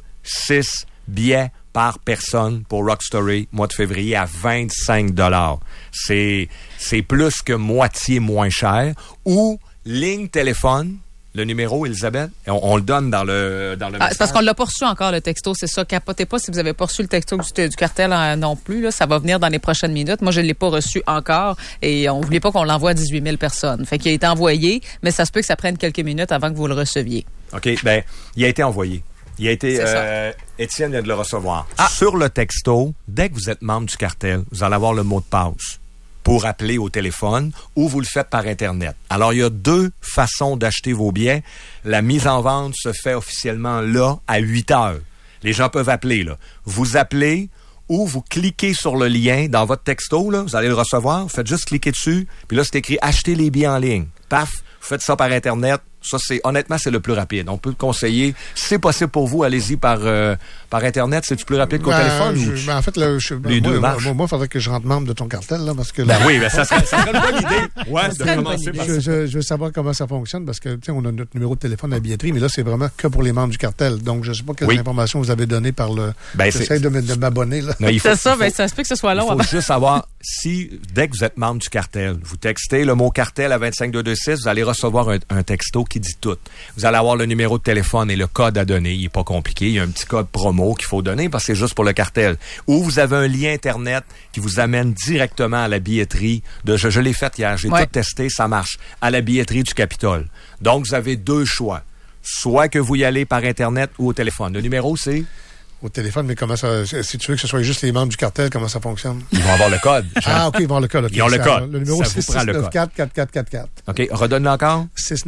S3: 6 billets par personne pour Rock Story, mois de février, à 25 $. C'est plus que moitié moins cher. Ou ligne téléphone, le numéro, Elisabeth, on le donne dans le message.
S6: C'est parce qu'on l'a pas reçu encore, le texto, c'est ça. Capotez pas si vous avez pas reçu le texto du cartel non plus. Là, ça va venir dans les prochaines minutes. Moi, je l'ai pas reçu encore et on voulait pas qu'on l'envoie à 18 000 personnes. Fait qu'il a été envoyé, mais ça se peut que ça prenne quelques minutes avant que vous le receviez.
S3: OK, ben il a été envoyé. Il a été... Étienne vient de le recevoir. Sur le texto, dès que vous êtes membre du cartel, vous allez avoir le mot de passe pour appeler au téléphone ou vous le faites par Internet. Alors, il y a deux façons d'acheter vos billets. La mise en vente se fait officiellement là, à 8 heures. Les gens peuvent appeler, là. Vous appelez ou vous cliquez sur le lien dans votre texto, là. Vous allez le recevoir. Vous faites juste cliquer dessus. Puis là, c'est écrit « Acheter les billets en ligne ». Paf, vous faites ça par Internet. Ça, honnêtement, c'est le plus rapide. On peut le conseiller. Si c'est possible pour vous, allez-y par Internet. C'est-tu plus rapide qu'au téléphone?
S4: En fait, là,
S3: les deux marchent.
S4: Moi, il faudrait que je rentre membre de ton cartel, là, parce que...
S3: oui, ça serait une bonne idée. Ouais, de commencer par ça.
S4: Je veux savoir comment ça fonctionne, parce que, tu sais, on a notre numéro de téléphone à la billetterie, mais là, c'est vraiment que pour les membres du cartel. Donc, je ne sais pas quelles informations vous avez données par le... J'essaie de m'abonner, là.
S6: C'est ça, ça se peut que ce soit long.
S3: Il faut juste savoir si, dès que vous êtes membre du cartel, vous textez le mot cartel à 25226, vous allez recevoir un texto qui dit tout. Vous allez avoir le numéro de téléphone et le code à donner. Il n'est pas compliqué. Il y a un petit code promo qu'il faut donner parce que c'est juste pour le cartel. Ou vous avez un lien Internet qui vous amène directement à la billetterie. Je l'ai fait hier. J'ai tout testé. Ça marche. À la billetterie du Capitole. Donc, vous avez deux choix. Soit que vous y allez par Internet ou au téléphone. Le numéro, c'est...
S4: Au téléphone, mais comment ça... Si tu veux que ce soit juste les membres du cartel, comment ça fonctionne?
S3: Ils vont avoir le code.
S4: OK, ils vont avoir le code. Okay.
S3: Ils ont le code.
S4: Le numéro, c'est 694-4444.
S3: OK, redonne-le encore.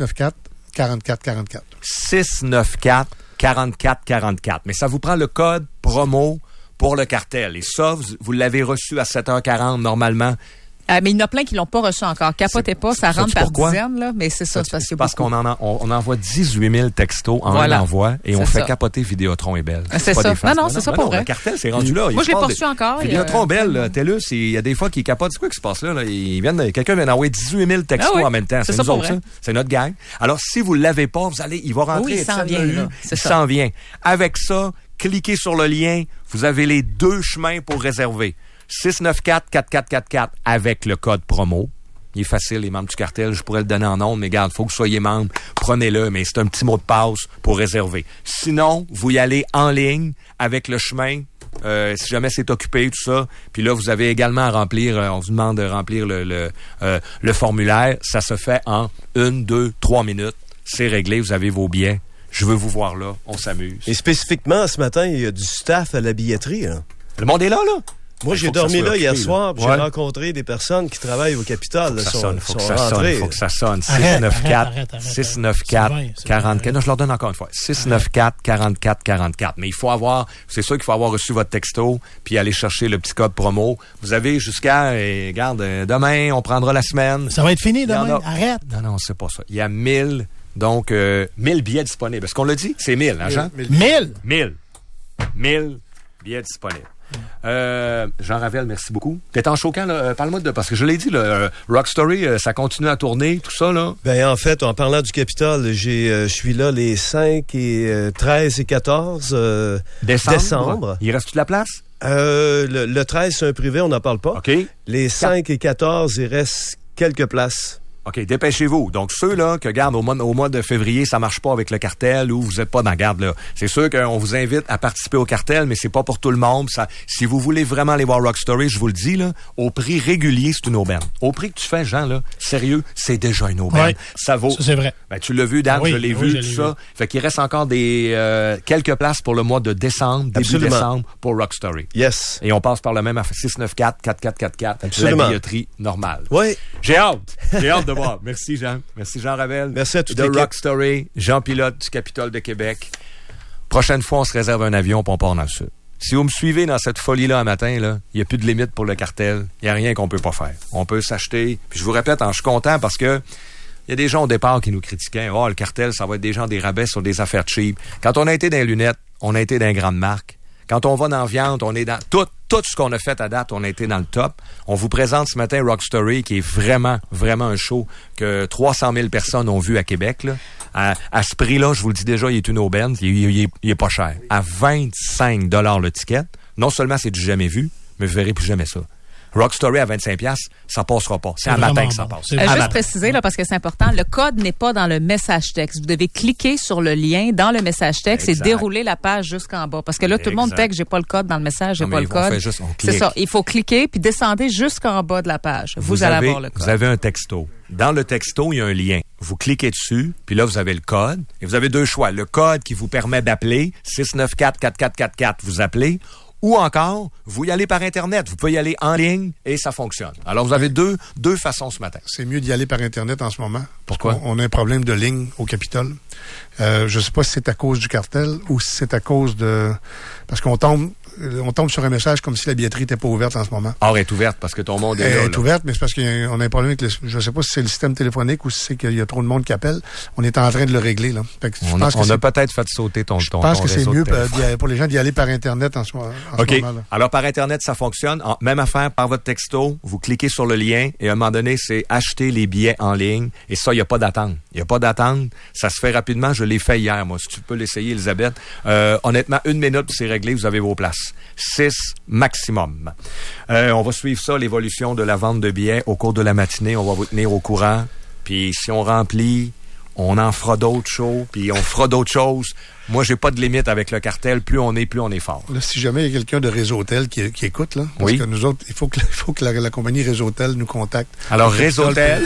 S4: 694-4444.
S3: 694-4444. Mais ça vous prend le code promo pour le cartel. Et ça, vous l'avez reçu à 7h40 normalement.
S6: Mais il y en a plein qui l'ont pas reçu encore. Capotez pas, ça rentre par dizaines, là, mais c'est ça.
S3: C'est parce qu'on on envoie 18 000 textos en un envoi et on fait capoter Vidéotron et Belle.
S6: C'est ça. Non, c'est ça pour vrai.
S3: Le cartel, c'est rendu là.
S6: Moi, je l'ai pas reçu encore.
S3: Vidéotron, Belle, TELUS, il y a des fois qui capotent. C'est quoi qui se passe là? Quelqu'un vient d'envoyer 18 000 textos en même temps. C'est nous autres, ça. C'est notre gang. Alors, si vous l'avez pas, il va rentrer.
S6: Oui, il s'en vient, là.
S3: Il s'en vient. Avec ça, cliquez sur le lien. Vous avez les deux chemins pour réserver. 694-4444 avec le code promo. Il est facile, les membres du cartel. Je pourrais le donner en ondes, mais regarde, il faut que vous soyez membre. Prenez-le, mais c'est un petit mot de passe pour réserver. Sinon, vous y allez en ligne avec le chemin. Si jamais c'est occupé, tout ça. Puis là, vous avez également à remplir, on vous demande de remplir le formulaire. Ça se fait en 1, 2, 3 minutes. C'est réglé, vous avez vos billets. Je veux vous voir là, on s'amuse.
S5: Et spécifiquement, ce matin, il y a du staff à la billetterie. Hein?
S3: Le monde est là, là.
S5: Moi, j'ai dormi là hier soir, puis j'ai rencontré des personnes qui travaillent au Capitole.
S3: Faut que ça sonne. 694-44. Non, je leur donne encore une fois. 694-4444. Mais il faut avoir, c'est sûr qu'il faut avoir reçu votre texto, puis aller chercher le petit code promo. Vous avez jusqu'à, regarde, demain, on prendra la semaine.
S7: Ça va être fini demain. Arrête.
S3: Non, c'est pas ça. Il y a 1000 Donc, 1000 billets disponibles. Est-ce qu'on l'a dit? C'est 1000, hein, Jean?
S7: 1000
S3: billets disponibles. Jean Ravel, merci beaucoup. T'es en show quand, là? Parle-moi parce que je l'ai dit, le Rock Story, ça continue à tourner, tout ça, là.
S5: Ben, en fait, en parlant du Capitole, je suis là les 5 et 13 et 14 décembre.
S3: Il reste toute la place?
S5: Le 13, c'est un privé, on n'en parle pas.
S3: OK.
S5: Les 5 et 14, il reste quelques places.
S3: OK, dépêchez-vous. Donc, ceux-là que, regarde, au mois de février, ça marche pas avec le cartel ou vous n'êtes pas dans la garde, là. C'est sûr qu'on vous invite à participer au cartel, mais c'est pas pour tout le monde. Ça, si vous voulez vraiment aller voir Rock Story, je vous le dis, là, au prix régulier, c'est une aubaine. Au prix que tu fais, Jean, là, sérieux, c'est déjà une aubaine.
S7: Ouais,
S3: ça vaut.
S7: Ça, c'est vrai.
S3: Ben, tu l'as vu, Dan, je l'ai vu, tout ça. Fait qu'il reste encore quelques places pour le mois de décembre, début décembre, pour Rock Story.
S5: Yes.
S3: Et on passe par le même à 694-4444.
S5: Absolument.
S3: La billetterie normale.
S5: Oui.
S3: J'ai hâte de voir. Merci, Jean. Merci, Jean Ravel.
S5: Merci à toute
S3: de
S5: l'équipe.
S3: Rock Story, Jean Pilote du Capitole de Québec. Prochaine fois, on se réserve un avion pour on part dans le sud. Si vous me suivez dans cette folie-là un matin, là, il n'y a plus de limite pour le cartel. Il n'y a rien qu'on peut pas faire. On peut s'acheter. Puis je vous répète, je suis content parce que il y a des gens au départ qui nous critiquaient. Oh, le cartel, ça va être des gens des rabais sur des affaires cheap. Quand on a été dans les lunettes, on a été dans les grandes marques. Quand on va dans la viande, on est dans tout ce qu'on a fait à date, on a été dans le top. On vous présente ce matin Rock Story, qui est vraiment, vraiment un show que 300 000 personnes ont vu à Québec, là. À ce prix-là, je vous le dis déjà, il est une aubaine. Il est pas cher. À 25 $ le ticket, non seulement c'est du jamais vu, mais vous verrez plus jamais ça. Rock Story à 25$, ça passera pas. C'est un matin que ça passe.
S6: Juste préciser, là, parce que c'est important, le code n'est pas dans le message texte. Vous devez cliquer sur le lien dans le message texte et dérouler la page jusqu'en bas. Parce que là, tout le monde texte, j'ai pas le code dans le message, j'ai pas le code. C'est ça. Il faut cliquer puis descendez jusqu'en bas de la page. Vous allez avoir le code.
S3: Vous avez un texto. Dans le texto, il y a un lien. Vous cliquez dessus, puis là, vous avez le code. Et vous avez deux choix. Le code qui vous permet d'appeler, 694-4444, vous appelez. Ou encore, vous y allez par Internet. Vous pouvez y aller en ligne et ça fonctionne. Alors, vous avez deux façons ce matin.
S4: C'est mieux d'y aller par Internet en ce moment.
S3: Pourquoi?
S4: On a un problème de ligne au Capitole. Je sais pas si c'est à cause du cartel ou si c'est à cause de... Parce qu'on tombe sur un message comme si la billetterie n'était pas ouverte en ce moment.
S3: Or, elle est ouverte parce que ton monde est là.
S4: Elle est ouverte, mais c'est parce qu'on a un problème avec je sais pas si c'est le système téléphonique ou si c'est qu'il y a trop de monde qui appelle. On est en train de le régler, là.
S3: On a peut-être fait sauter ton
S4: Je pense que c'est mieux pour les gens d'y aller par Internet en ce moment.
S3: OK. Alors, par Internet, ça fonctionne. Même affaire, par votre texto, vous cliquez sur le lien et à un moment donné, c'est acheter les billets en ligne. Et ça, il n'y a pas d'attente. Il n'y a pas d'attente. Ça se fait rapidement. Je l'ai fait hier, moi. Si tu peux l'essayer, Elisabeth. Honnêtement, 1 minute, c'est réglé. Vous avez vos places. 6 maximum. On va suivre ça, l'évolution de la vente de billets au cours de la matinée. On va vous tenir au courant. Puis si on remplit, on en fera d'autres shows, puis on fera d'autres choses. Moi, j'ai pas de limite avec le cartel. Plus on est fort.
S4: Là, si jamais il y a quelqu'un de Réseautel qui écoute, là, parce que nous autres, il faut que la compagnie Réseautel nous contacte.
S3: Alors, Réseautel...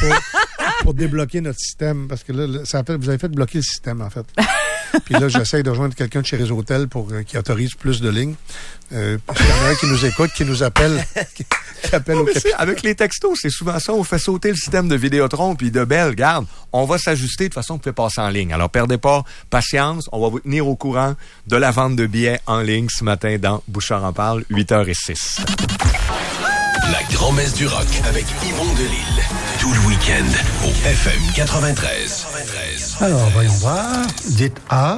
S4: Pour débloquer notre système, parce que là, vous avez fait bloquer le système, en fait. Puis là, j'essaie de rejoindre quelqu'un de chez Réseautel qui autorise plus de lignes. Puis il y en a un qui nous écoute, qui nous appelle, qui appelle au Capitole.
S3: Avec les textos, c'est souvent ça. On fait sauter le système de Vidéotron puis de Bell. Regarde, on va s'ajuster de façon que vous pouvez passer en ligne. Alors, perdez pas patience. On va vous tenir au courant de la vente de billets en ligne ce matin dans Bouchard en parle, 8h06.
S8: La grand-messe du rock avec Yvon Delisle. Tout le week-end au FM 93.
S9: Alors, voyons voir. Dites A.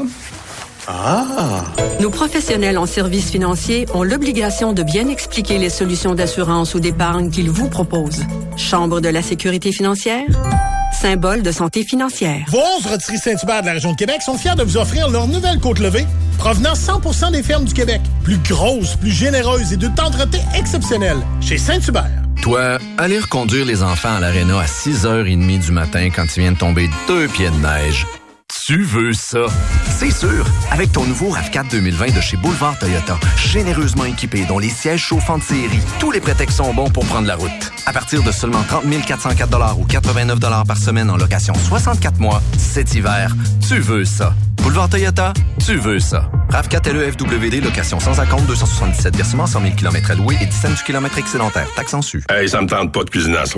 S10: Nos professionnels en services financiers ont l'obligation de bien expliquer les solutions d'assurance ou d'épargne qu'ils vous proposent. Chambre de la sécurité financière, symbole de santé financière.
S7: Vos 11 rotisseries Saint-Hubert de la région de Québec sont fiers de vous offrir leur nouvelle côte levée, provenant 100% des fermes du Québec. Plus grosse, plus généreuse et de tendreté exceptionnelle. Chez Saint-Hubert.
S11: Toi, aller reconduire les enfants à l'aréna à 6h30 du matin quand il vient de tomber 2 pieds de neige. Tu veux ça? C'est sûr! Avec ton nouveau RAV4 2020 de chez Boulevard Toyota, généreusement équipé, dont les sièges chauffants de série, tous les prétextes sont bons pour prendre la route. À partir de seulement 30 404 $ ou 89 $ par semaine en location 64 mois, cet hiver, tu veux ça. Boulevard Toyota, tu veux ça. RAV4 LEFWD, location sans acompte, 277 versements, 100 000 km à louer et 10 cents du kilomètre excédentaire. Taxe en su.
S12: Hey, ça me tente pas de cuisiner à soir.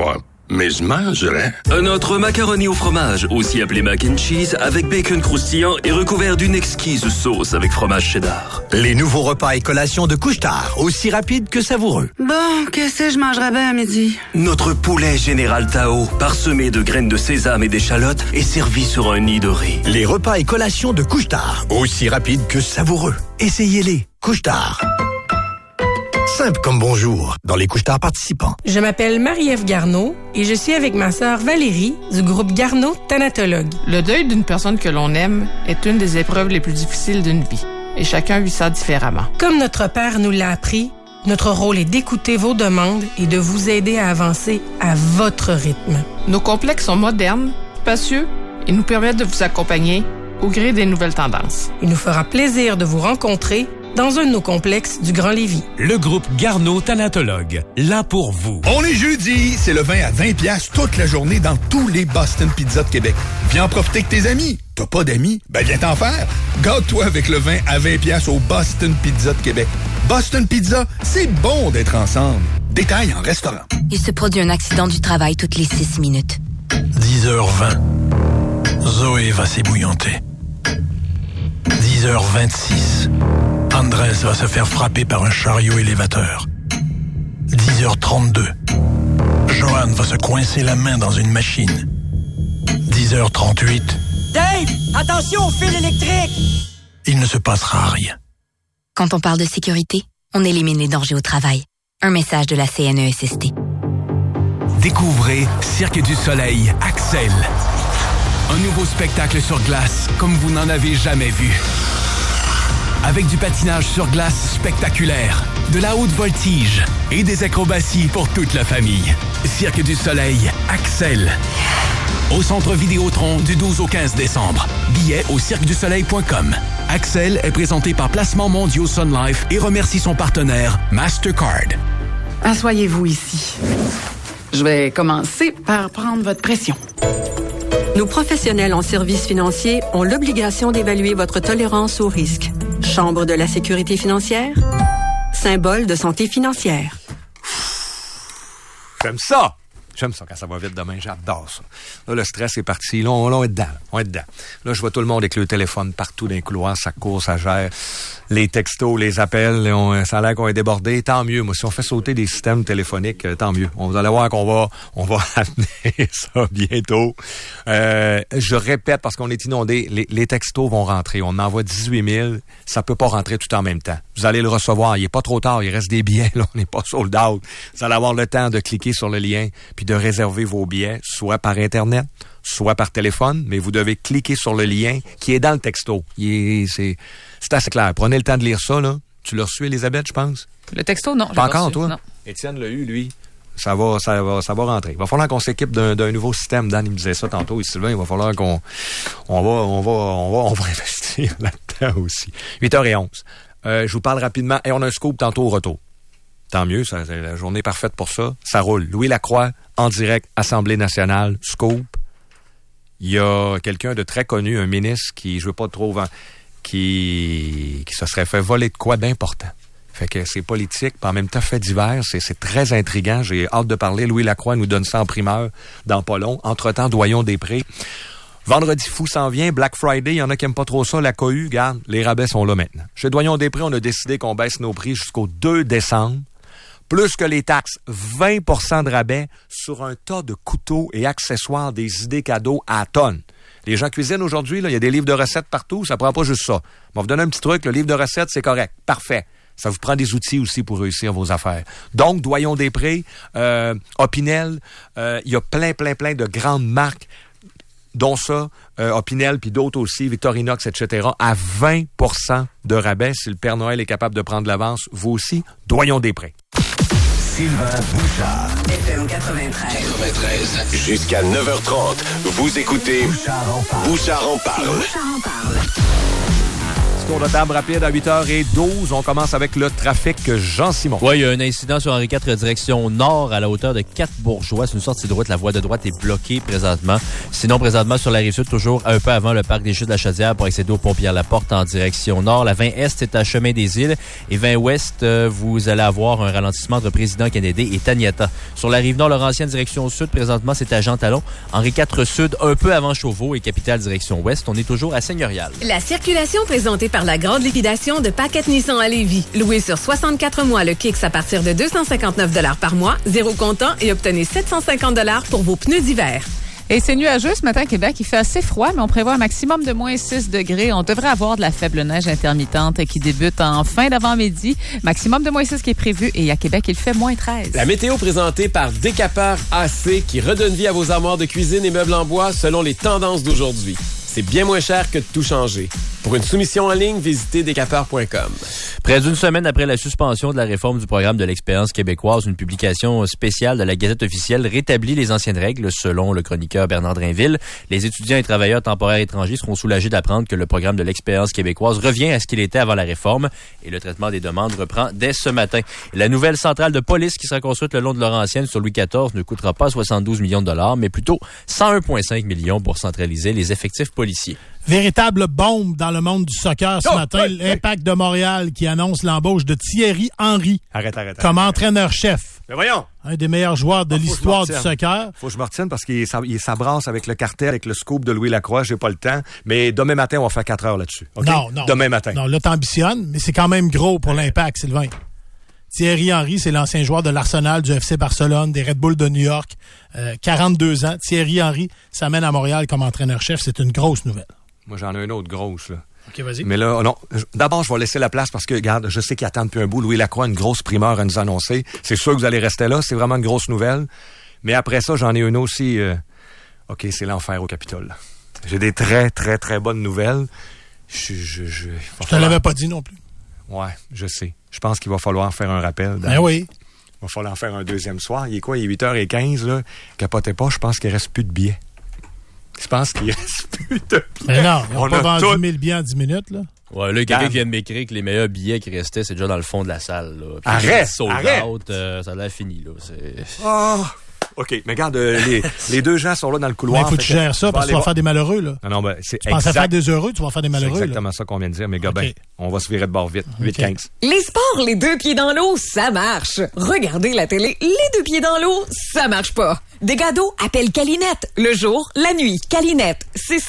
S8: mais je mangerais.
S12: Notre macaroni au fromage, aussi appelé mac and cheese, avec bacon croustillant et recouvert d'une exquise sauce avec fromage cheddar.
S13: Les nouveaux repas et collations de Couche-Tard, aussi rapides que savoureux.
S14: Bon, qu'est-ce que je mangerais bien à midi?
S12: Notre poulet Général Tao, parsemé de graines de sésame et d'échalotes, est servi sur un nid de riz.
S13: Les repas et collations de Couche-Tard, aussi rapides que savoureux. Essayez-les. Couche-Tard. Simple comme bonjour, dans les Couche-Tard participants.
S15: Je m'appelle Marie-Ève Garneau et je suis avec ma sœur Valérie du groupe Garneau Thanatologue.
S16: Le deuil d'une personne que l'on aime est une des épreuves les plus difficiles d'une vie et chacun vit ça différemment.
S15: Comme notre père nous l'a appris, notre rôle est d'écouter vos demandes et de vous aider à avancer à votre rythme.
S16: Nos complexes sont modernes, spacieux et nous permettent de vous accompagner au gré des nouvelles tendances.
S15: Il nous fera plaisir de vous rencontrer dans un de nos complexes du Grand Lévis.
S17: Le groupe Garneau Thanatologue, là pour vous.
S18: On est jeudi, c'est le vin à 20$ toute la journée dans tous les Boston Pizza de Québec. Viens en profiter avec tes amis. T'as pas d'amis? Ben viens t'en faire. Gâte-toi avec le vin à 20$ au Boston Pizza de Québec. Boston Pizza, c'est bon d'être ensemble. Détails en restaurant.
S19: Il se produit un accident du travail toutes les 6 minutes.
S20: 10h20. Zoé va s'ébouillanter. 10h26. Andrés va se faire frapper par un chariot élévateur. 10h32. Johan va se coincer la main dans une machine. 10h38.
S21: Dave, attention au fil électrique!
S20: Il ne se passera rien.
S19: Quand on parle de sécurité, on élimine les dangers au travail. Un message de la CNESST.
S17: Découvrez Cirque du Soleil Axel. Un nouveau spectacle sur glace comme vous n'en avez jamais vu. Avec du patinage sur glace spectaculaire, de la haute voltige et des acrobaties pour toute la famille. Cirque du Soleil Axel. Au Centre Vidéotron du 12 au 15 décembre. Billets au cirquedusoleil.com. Axel est présenté par Placements Mondiaux Sun Life et remercie son partenaire Mastercard.
S22: Asseyez-vous ici. Je vais commencer par prendre votre pression.
S10: Nos professionnels en services financiers ont l'obligation d'évaluer votre tolérance au risque. Chambre de la sécurité financière, symbole de santé financière.
S3: J'aime ça! J'aime ça quand ça va vite demain, j'adore ça. Là, le stress est parti. Là, on est dedans. On est dedans. Là, je vois tout le monde avec le téléphone partout dans les couloirs, ça court, ça gère. Les textos, les appels, ça a l'air qu'on est débordé. Tant mieux. Moi, si on fait sauter des systèmes téléphoniques, tant mieux. Vous allez voir qu'on va amener ça bientôt. Je répète, parce qu'on est inondé, les textos vont rentrer. On en envoie 18 000. Ça peut pas rentrer tout en même temps. Vous allez le recevoir. Il est pas trop tard. Il reste des billets. Là, on n'est pas sold out. Vous allez avoir le temps de cliquer sur le lien puis de réserver vos billets, soit par Internet, soit par téléphone, mais vous devez cliquer sur le lien qui est dans le texto. C'est assez clair. Prenez le temps de lire ça, là. Tu l'as reçu, Elisabeth, je pense?
S6: Le texto, non.
S3: Pas encore,
S6: reçu,
S3: toi?
S6: Non.
S3: Étienne l'a eu, lui. Ça va rentrer. Il va falloir qu'on s'équipe d'un nouveau système. Dan, il me disait ça tantôt. Et Sylvain, il va falloir qu'on va investir là-dedans aussi. 8h11. Je vous parle rapidement. Et on a un scoop tantôt au retour. Tant mieux, c'est la journée parfaite pour ça. Ça roule. Louis Lacroix, en direct, Assemblée nationale, scoop. Il y a quelqu'un de très connu, un ministre qui, je veux pas trop qui se serait fait voler de quoi d'important. Fait que c'est politique, puis en même temps fait divers, c'est très intriguant. J'ai hâte de parler. Louis Lacroix nous donne ça en primeur dans pas long. Entre-temps, Doyon-Després. Vendredi fou s'en vient, Black Friday, il y en a qui aiment pas trop ça, la cohue, regarde, les rabais sont là maintenant. Chez Doyon-Després, on a décidé qu'on baisse nos prix jusqu'au 2 décembre. Plus que les taxes, 20% de rabais sur un tas de couteaux et accessoires, des idées cadeaux à tonnes. Les gens cuisinent aujourd'hui, il y a des livres de recettes partout, ça prend pas juste ça. On va vous donner un petit truc, le livre de recettes, c'est correct, parfait. Ça vous prend des outils aussi pour réussir vos affaires. Donc, Doyon-Després, Opinel, il y a plein de grandes marques, dont ça, Opinel, puis d'autres aussi, Victorinox, etc., à 20% de rabais. Si le Père Noël est capable de prendre l'avance, vous aussi, Doyon-Després.
S8: Sylvain Bouchard.
S23: FM 93.
S8: Jusqu'à 9h30, vous écoutez Bouchard en parle.
S23: Bouchard en parle.
S3: tour de table rapide à 8h12. On commence avec le trafic. Jean-Simon.
S1: Oui, il y a un incident sur Henri IV, direction nord, à la hauteur de 4 Bourgeois. C'est une sortie de route. La voie de droite est bloquée présentement. Sinon, présentement, sur la Rive-Sud, toujours un peu avant le parc des Chutes de la Chaudière pour accéder au pont Pierre-Laporte en direction nord. La 20 Est est à Chemin des Îles. Et 20 Ouest, vous allez avoir un ralentissement entre Président Kennedy et Taniata. Sur la Rive-Nord, Laurentienne, direction sud, présentement, c'est à Jean-Talon. Henri IV Sud, un peu avant Chauveau et Capitale, direction ouest. On est toujours à Seigneurial.
S2: La circulation présentée par la grande liquidation de Paquette Nissan à Lévis. Loué sur 64 mois le Kicks à partir de 259 par mois, 0 comptant et obtenez 750 pour vos pneus d'hiver.
S6: Et c'est nuageux ce matin à Québec. Il fait assez froid, mais on prévoit un maximum de moins 6 degrés. On devrait avoir de la faible neige intermittente qui débute en fin d'avant-midi. Maximum de moins 6 qui est prévu. Et à Québec, il fait moins 13.
S5: La météo présentée par Décapeur AC qui redonne vie à vos armoires de cuisine et meubles en bois selon les tendances d'aujourd'hui. C'est bien moins cher que de tout changer. Pour une soumission en ligne, visitez decapeur.com.
S1: Près d'une semaine après la suspension de la réforme du programme de l'expérience québécoise, une publication spéciale de la Gazette officielle rétablit les anciennes règles. Selon le chroniqueur Bernard Drainville, les étudiants et travailleurs temporaires étrangers seront soulagés d'apprendre que le programme de l'expérience québécoise revient à ce qu'il était avant la réforme et le traitement des demandes reprend dès ce matin. La nouvelle centrale de police qui sera construite le long de Laurentienne sur Louis XIV ne coûtera pas 72 millions de dollars, mais plutôt 101,5 millions pour centraliser les effectifs policiers.
S7: Véritable bombe dans le monde du soccer ce matin. L'Impact de Montréal qui annonce l'embauche de Thierry Henry comme entraîneur-chef.
S3: Mais voyons!
S7: Un des meilleurs joueurs de l'histoire du soccer.
S3: Faut que je me retienne parce qu'il s'abrasse avec le cartel, avec le scoop de Louis Lacroix. J'ai pas le temps. Mais demain matin, on va faire 4 heures là-dessus. Okay?
S7: Non.
S3: Demain matin.
S7: Non, là, t'ambitionnes, mais c'est quand même gros pour l'Impact, Sylvain. Thierry Henry, c'est l'ancien joueur de l'Arsenal, du FC Barcelone, des Red Bull de New York. 42 ans. Thierry Henry s'amène à Montréal comme entraîneur-chef. C'est une grosse nouvelle.
S3: Moi, j'en ai une autre grosse, là.
S7: OK, vas-y.
S3: Mais là, non. D'abord, je vais laisser la place parce que, regarde, je sais qu'il attend depuis un bout. Louis Lacroix, une grosse primeur à nous annoncer. C'est sûr que vous allez rester là. C'est vraiment une grosse nouvelle. Mais après ça, j'en ai une aussi. OK, c'est l'enfer au Capitole. J'ai des très, très, très bonnes nouvelles. Je
S7: te l'avais pas dit non plus.
S3: Ouais, je sais. Je pense qu'il va falloir faire un rappel.
S7: Ben oui.
S3: Il va falloir faire un deuxième soir. Il est quoi? Il est 8h15, là. Capotez pas, je pense qu'il reste plus de billets. Je pense qu'il reste plus de billets.
S7: Mais non, ils n'ont pas vendu 1000 billets en 10 minutes, là.
S1: Ouais, là, quelqu'un vient de m'écrire que les meilleurs billets qui restaient, c'est déjà dans le fond de la salle, là. Puis
S3: arrête!
S1: Out, ça a l'air fini, là.
S3: Oh! OK, mais regarde, les deux gens sont là dans le couloir.
S7: Mais il faut que tu gères ça parce que tu vas faire des malheureux, là.
S3: Non, ben, c'est
S7: tu pensais faire des heureux, tu vas faire des malheureux.
S3: C'est exactement ça qu'on vient de dire, mais Gobin, on va se virer de bord vite. 8-15.
S2: Les sports, les deux pieds dans l'eau, ça marche. Regardez la télé, les deux pieds dans l'eau, ça marche pas. Des gados, appelle Calinette. Le jour, la nuit, Calinette.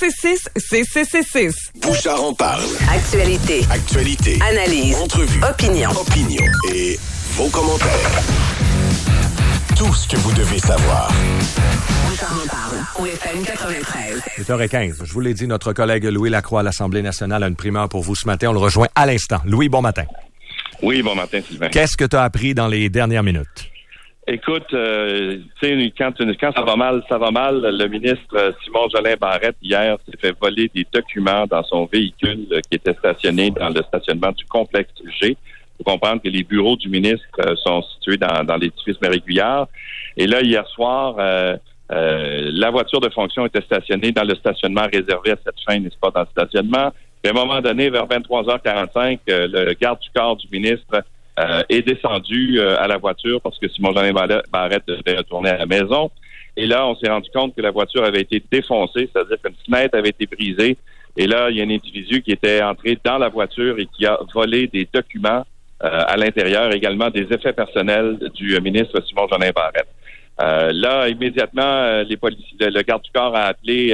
S2: 666-6666.
S8: Bouchard en parle.
S2: Actualité.
S8: Analyse.
S2: Entrevue. Opinion.
S8: Et vos commentaires. Tout ce que vous devez savoir.
S23: Bouchard en parle. Au FM 93.
S3: 8h15. Je vous l'ai dit, notre collègue Louis Lacroix à l'Assemblée nationale a une primeur pour vous ce matin. On le rejoint à l'instant. Louis, bon matin.
S24: Oui, bon matin, Sylvain.
S3: Qu'est-ce que tu as appris dans les dernières minutes?
S24: Écoute, tu sais, quand ça va mal, ça va mal. Le ministre Simon Jolin Barrette, hier, s'est fait voler des documents dans son véhicule qui était stationné dans le stationnement du complexe G. Il faut comprendre que les bureaux du ministre sont situés dans l'édifice Méréguillard. Et là, hier soir, la voiture de fonction était stationnée dans le stationnement réservé à cette fin, n'est-ce pas, dans le stationnement. Puis à un moment donné, vers 23h45, le garde du corps du ministre est descendu à la voiture parce que Simon-Jean Barrette devait retourner à la maison. Et là, on s'est rendu compte que la voiture avait été défoncée, c'est-à-dire qu'une fenêtre avait été brisée. Et là, il y a un individu qui était entré dans la voiture et qui a volé des documents à l'intérieur, également des effets personnels du ministre Simon-Jean Barrette. Là, immédiatement, le garde du corps a appelé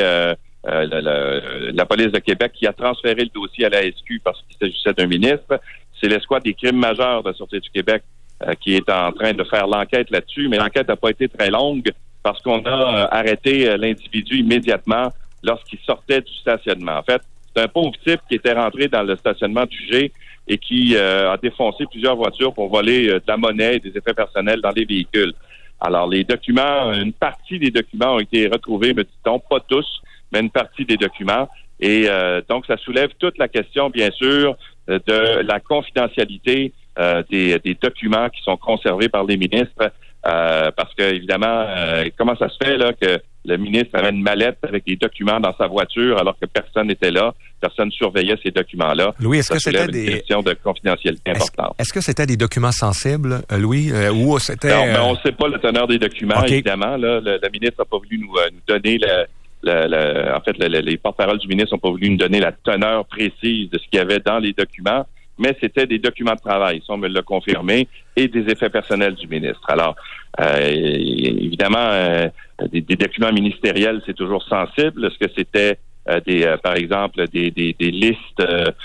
S24: la police de Québec qui a transféré le dossier à la SQ parce qu'il s'agissait d'un ministre. C'est l'escouade des crimes majeurs de la Sûreté du Québec qui est en train de faire l'enquête là-dessus, mais l'enquête n'a pas été très longue parce qu'on a arrêté l'individu immédiatement lorsqu'il sortait du stationnement. En fait, c'est un pauvre type qui était rentré dans le stationnement du G et qui a défoncé plusieurs voitures pour voler de la monnaie et des effets personnels dans les véhicules. Alors, les documents, une partie des documents ont été retrouvés, me dit-on, pas tous, mais une partie des documents. Et donc, ça soulève toute la question, bien sûr, de la confidentialité des documents qui sont conservés par les ministres parce que, évidemment, comment ça se fait là que le ministre avait une mallette avec des documents dans sa voiture alors que personne n'était là, personne surveillait ces documents-là.
S3: Louis, est-ce que c'était
S24: une question de confidentialité importante.
S3: Est-ce que c'était des documents sensibles, Louis, ou c'était...
S24: Non, on ne sait pas le teneur des documents, évidemment. Là, le ministre n'a pas voulu nous donner les porte-paroles du ministre n'ont pas voulu nous donner la teneur précise de ce qu'il y avait dans les documents, mais c'était des documents de travail, ça on me l'a confirmé, et des effets personnels du ministre. Alors, évidemment, des documents ministériels, c'est toujours sensible. Est-ce que c'était par exemple, des listes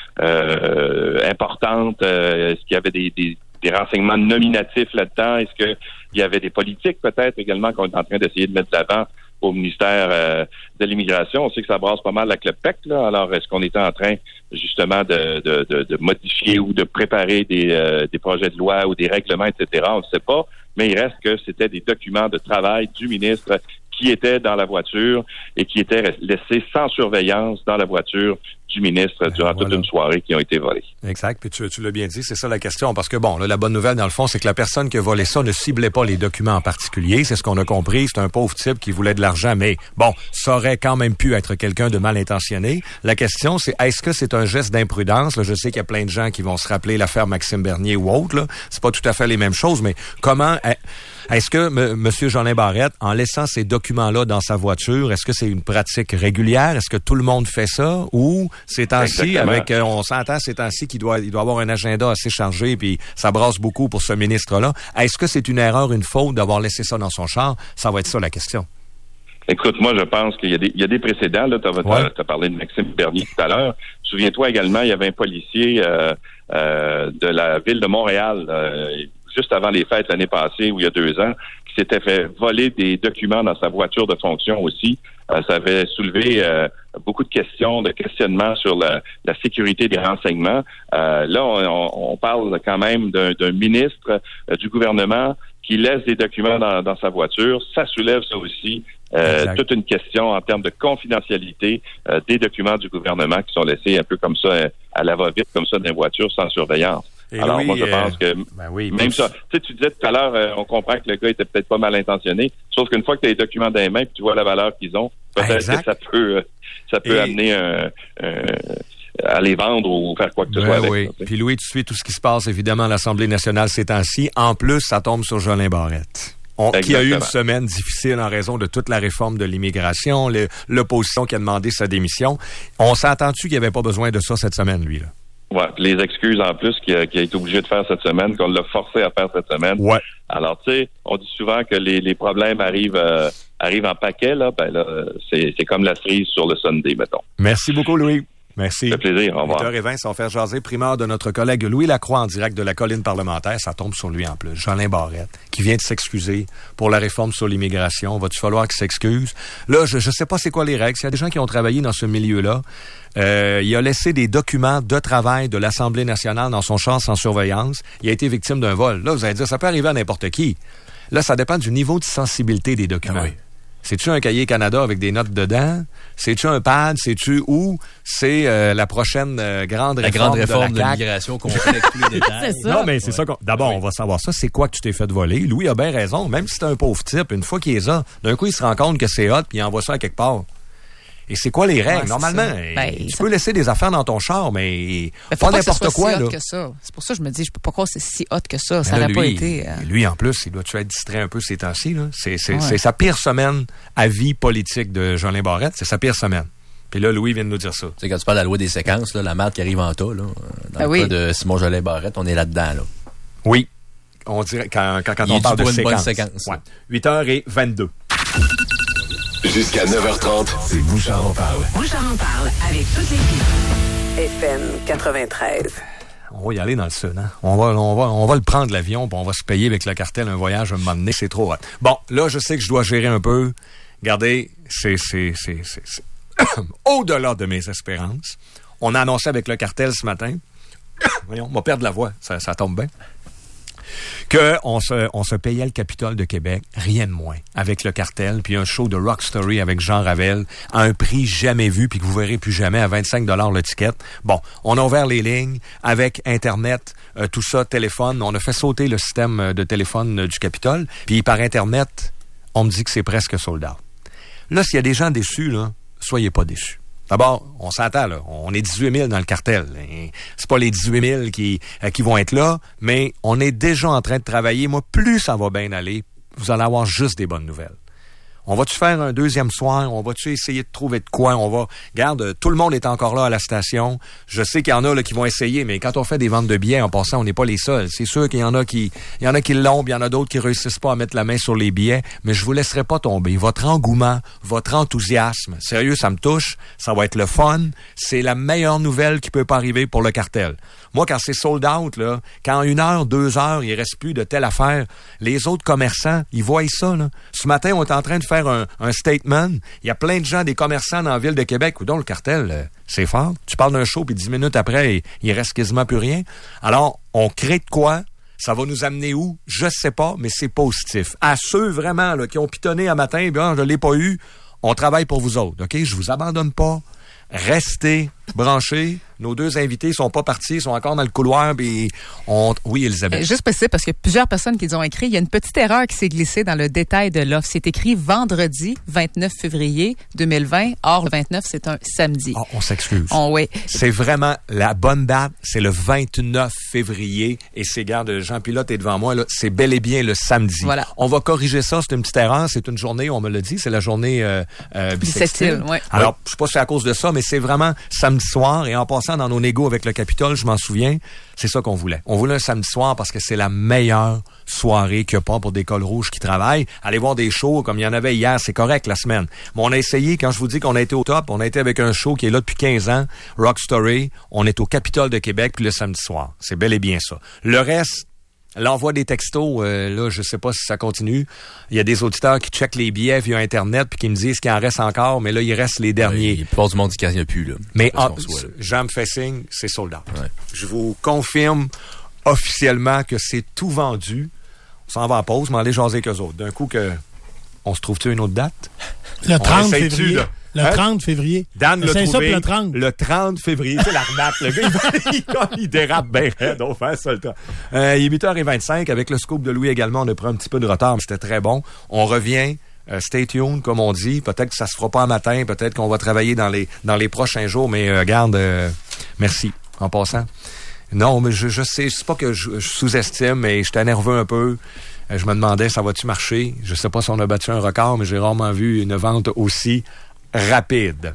S24: importantes? Est-ce qu'il y avait des renseignements nominatifs là-dedans? Est-ce qu'il y avait des politiques peut-être également qu'on est en train d'essayer de mettre de l'avant au ministère de l'Immigration? On sait que ça brasse pas mal avec le PEC, là. Alors, est-ce qu'on était en train, justement, de modifier ou de préparer des projets de loi ou des règlements, etc.? On ne sait pas, mais il reste que c'était des documents de travail du ministre qui étaient dans la voiture et qui étaient laissés sans surveillance dans la voiture du ministre durant toute une soirée qui ont été volés.
S3: Exact. Puis tu l'as bien dit, c'est ça la question. Parce que bon, là, la bonne nouvelle, dans le fond, c'est que la personne qui a volé ça ne ciblait pas les documents en particulier. C'est ce qu'on a compris. C'est un pauvre type qui voulait de l'argent, mais bon, ça aurait quand même pu être quelqu'un de mal intentionné. La question, c'est est-ce que c'est un geste d'imprudence? Là, je sais qu'il y a plein de gens qui vont se rappeler l'affaire Maxime Bernier ou autre. Là. C'est pas tout à fait les mêmes choses, mais comment... Est-ce que M. Jolin Barrette, en laissant ces documents-là dans sa voiture, est-ce que c'est une pratique régulière? Est-ce que tout le monde fait ça? Ou ces temps-ci, on s'entend ces temps-ci qu'il doit avoir un agenda assez chargé puis ça brasse beaucoup pour ce ministre-là. Est-ce que c'est une erreur, une faute d'avoir laissé ça dans son char? Ça va être ça la question.
S24: Écoute, moi, je pense qu'il y a des précédents. Là, t'as parlé de Maxime Bernier tout à l'heure. Souviens-toi également, il y avait un policier de la ville de Montréal, juste avant les fêtes l'année passée, ou il y a 2 ans, qui s'était fait voler des documents dans sa voiture de fonction aussi. Ça avait soulevé beaucoup de questionnements sur la sécurité des renseignements. Là, on parle quand même d'un ministre du gouvernement qui laisse des documents dans sa voiture. Ça soulève ça aussi toute une question en termes de confidentialité des documents du gouvernement qui sont laissés un peu comme ça, à la va-vite, comme ça, dans les voitures sans surveillance. Et alors, Louis, moi, je pense que même ça, tu disais tout à l'heure, on comprend que le gars était peut-être pas mal intentionné, sauf qu'une fois que tu as les documents dans les mains et que tu vois la valeur qu'ils ont, peut-être que ça peut amener à les vendre ou faire quoi que ce soit avec.
S3: Oui. Puis Louis, tu suis tout ce qui se passe, évidemment, à l'Assemblée nationale ces temps-ci. En plus, ça tombe sur Jolin Barrette. Qui a eu une semaine difficile en raison de toute la réforme de l'immigration, l'opposition qui a demandé sa démission. On s'entend-tu qu'il n'y avait pas besoin de ça cette semaine, lui, là?
S24: Ouais, les excuses en plus qu'il a été obligé de faire cette semaine, qu'on l'a forcé à faire cette semaine. Ouais. Alors, tu sais, on dit souvent que les problèmes arrivent en paquet, là. Ben là, c'est comme la cerise sur le sundae, mettons.
S3: Merci beaucoup, Louis. Merci.
S24: Ça fait plaisir. Au revoir.
S3: 8h20, ça va faire jaser. Primeur de notre collègue Louis Lacroix en direct de la colline parlementaire. Ça tombe sur lui en plus. Jolin Barrette, qui vient de s'excuser pour la réforme sur l'immigration. Va-tu falloir qu'il s'excuse? Là, je sais pas c'est quoi les règles. S'il y a des gens qui ont travaillé dans ce milieu-là, il a laissé des documents de travail de l'Assemblée nationale dans son char sans surveillance. Il a été victime d'un vol. Là, vous allez dire, ça peut arriver à n'importe qui. Là, ça dépend du niveau de sensibilité des documents. Ah oui. C'est-tu un cahier Canada avec des notes dedans? C'est-tu un pad? C'est-tu où? C'est la prochaine grande réforme de
S1: l'immigration complète avec tous les détails.
S3: C'est ça. Non, mais c'est ça. D'abord, on va savoir ça. C'est quoi que tu t'es fait voler? Louis a bien raison. Même si c'est un pauvre type, une fois qu'il est là, d'un coup, il se rend compte que c'est hot puis il envoie ça à quelque part. Et c'est quoi les règles? Normalement, tu peux laisser des affaires dans ton char, mais pas n'importe quoi.
S6: Si hot que ça. C'est pour ça que je me dis, je peux pas croire que c'est si hot que ça. Ça n'aurait pas été...
S3: Lui, en plus, il doit-tu être distrait un peu ces temps-ci? Là? C'est sa pire semaine à vie politique de Jolin Barrette. C'est sa pire semaine. Puis là, Louis vient de nous dire ça.
S1: Tu sais, quand tu parles de la loi des séquences, là, la merde qui arrive en tas, là, dans le cas de Simon Jolin Barrette, on est là-dedans. Là.
S3: Oui. On dirait quand on parle de séquence. Ouais. 8h22.
S8: Jusqu'à 9h30, c'est Bouchard en parle.
S23: Bouchard en parle avec toute l'équipe. FM 93.
S3: On va y aller dans le sud, hein? On va le prendre l'avion, puis on va se payer avec le cartel un voyage à un moment donné. C'est trop hot. Bon, là, je sais que je dois gérer un peu. Regardez, c'est au-delà de mes espérances. On a annoncé avec le cartel ce matin. Voyons, on va perdre la voix. Ça tombe bien. qu'on se payait le Capitole de Québec, rien de moins, avec le cartel, puis un show de Rock Story avec Jean Ravel, à un prix jamais vu, puis que vous verrez plus jamais, à 25 $ le ticket. Bon, on a ouvert les lignes avec Internet, tout ça, téléphone. On a fait sauter le système de téléphone du Capitole, puis par Internet, on me dit que c'est presque sold out. Là, s'il y a des gens déçus, là, soyez pas déçus. D'abord, on s'entend, là. On est 18 000 dans le cartel. C'est pas les 18 000 qui vont être là, mais on est déjà en train de travailler. Moi, plus ça va bien aller, vous allez avoir juste des bonnes nouvelles. On va-tu faire un deuxième soir? On va-tu essayer de trouver de quoi? Regarde, tout le monde est encore là à la station. Je sais qu'il y en a là, qui vont essayer, mais quand on fait des ventes de billets, en passant, on n'est pas les seuls. C'est sûr qu'il y en a qui l'ont, il y en a d'autres qui réussissent pas à mettre la main sur les billets, mais je vous laisserai pas tomber. Votre engouement, votre enthousiasme, sérieux, ça me touche. Ça va être le fun. C'est la meilleure nouvelle qui peut pas arriver pour le cartel. Moi, quand c'est sold out, là, quand en 1 heure, 2 heures, il reste plus de telle affaire, les autres commerçants, ils voient ça, là. Ce matin, on est en train de faire un statement. Il y a plein de gens, des commerçants dans la ville de Québec, où dont le cartel, c'est fort. Tu parles d'un show, puis 10 minutes après, il reste quasiment plus rien. Alors, on crée de quoi? Ça va nous amener où? Je sais pas, mais c'est positif. À ceux, vraiment, là, qui ont pitonné un matin, bien, je l'ai pas eu, on travaille pour vous autres, OK? Je vous abandonne pas. Restez branchés. Nos 2 invités sont pas partis, ils sont encore dans le couloir. Puis oui, Elisabeth.
S6: Juste préciser, parce qu'il y a plusieurs personnes qui nous ont écrit, il y a une petite erreur qui s'est glissée dans le détail de l'offre. C'est écrit vendredi 29 février 2020. Or, le 29, c'est un samedi.
S3: Oh, on s'excuse.
S6: Oui.
S3: C'est vraiment la bonne date. C'est le 29 février. Et c'est, garde, Jean Pilote est devant moi, là. C'est bel et bien le samedi.
S6: Voilà.
S3: On va corriger ça. C'est une petite erreur. C'est une journée, on me l'a dit, c'est la journée bisextile.
S6: Oui.
S3: Alors, je sais pas si c'est à cause de ça, mais c'est vraiment samedi soir. Et en passant dans nos négos avec le Capitole, je m'en souviens, c'est ça qu'on voulait. On voulait un samedi soir parce que c'est la meilleure soirée qu'il n'y a pas pour des cols rouges qui travaillent. Allez voir des shows comme il y en avait hier, c'est correct la semaine. Mais on a essayé, quand je vous dis qu'on a été au top, on a été avec un show qui est là depuis 15 ans, Rock Story. On est au Capitole de Québec, puis le samedi soir. C'est bel et bien ça. Le reste, l'envoi des textos, là, je sais pas si ça continue. Il y a des auditeurs qui checkent les billets via Internet puis qui me disent qu'il en reste encore, mais là, il reste les derniers.
S1: Il passe du monde qu'il n'y en a plus, là.
S3: Mais Jean me fait signe, c'est sold out. Ouais. Je vous confirme officiellement que c'est tout vendu. On s'en va en pause, mais aller jaser avec eux autres. D'un coup, on se trouve-tu une autre date?
S7: Le 30 février. Le 30 février.
S3: Dan l'a trouvé.
S7: Le 30.
S3: Le 30 février. C'est l'arnaque. Le gars, il dérape bien raide. On fait ça le temps. Il est 8h25. Avec le scoop de Louis également, on a pris un petit peu de retard, mais c'était très bon. On revient. Stay tuned, comme on dit. Peut-être que ça se fera pas un matin. Peut-être qu'on va travailler dans les prochains jours. Mais regarde, merci. En passant. Non, mais je sais. C'est pas que je sous-estime, mais j'étais nerveux un peu. Je me demandais, ça va-tu marcher? Je sais pas si on a battu un record, mais j'ai rarement vu une vente aussi rapide.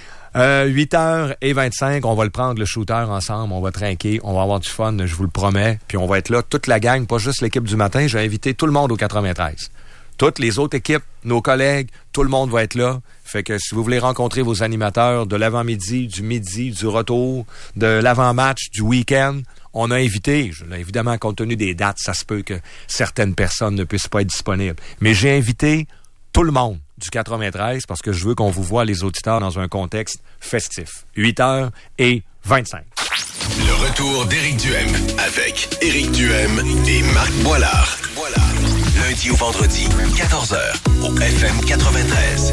S3: 8h25, on va le prendre, le shooter, ensemble. On va trinquer, on va avoir du fun, je vous le promets. Puis on va être là, toute la gang, pas juste l'équipe du matin. J'ai invité tout le monde au 93. Toutes les autres équipes, nos collègues, tout le monde va être là. Fait que si vous voulez rencontrer vos animateurs de l'avant-midi, du midi, du retour, de l'avant-match, du week-end, on a invité, évidemment, compte tenu des dates, ça se peut que certaines personnes ne puissent pas être disponibles. Mais j'ai invité tout le monde du 93 parce que je veux qu'on vous voit, les auditeurs, dans un contexte festif. 8h25.
S8: Le retour d'Éric Duhem avec Éric Duhem et Marc Boilard. Lundi au vendredi, 14h, au FM 93.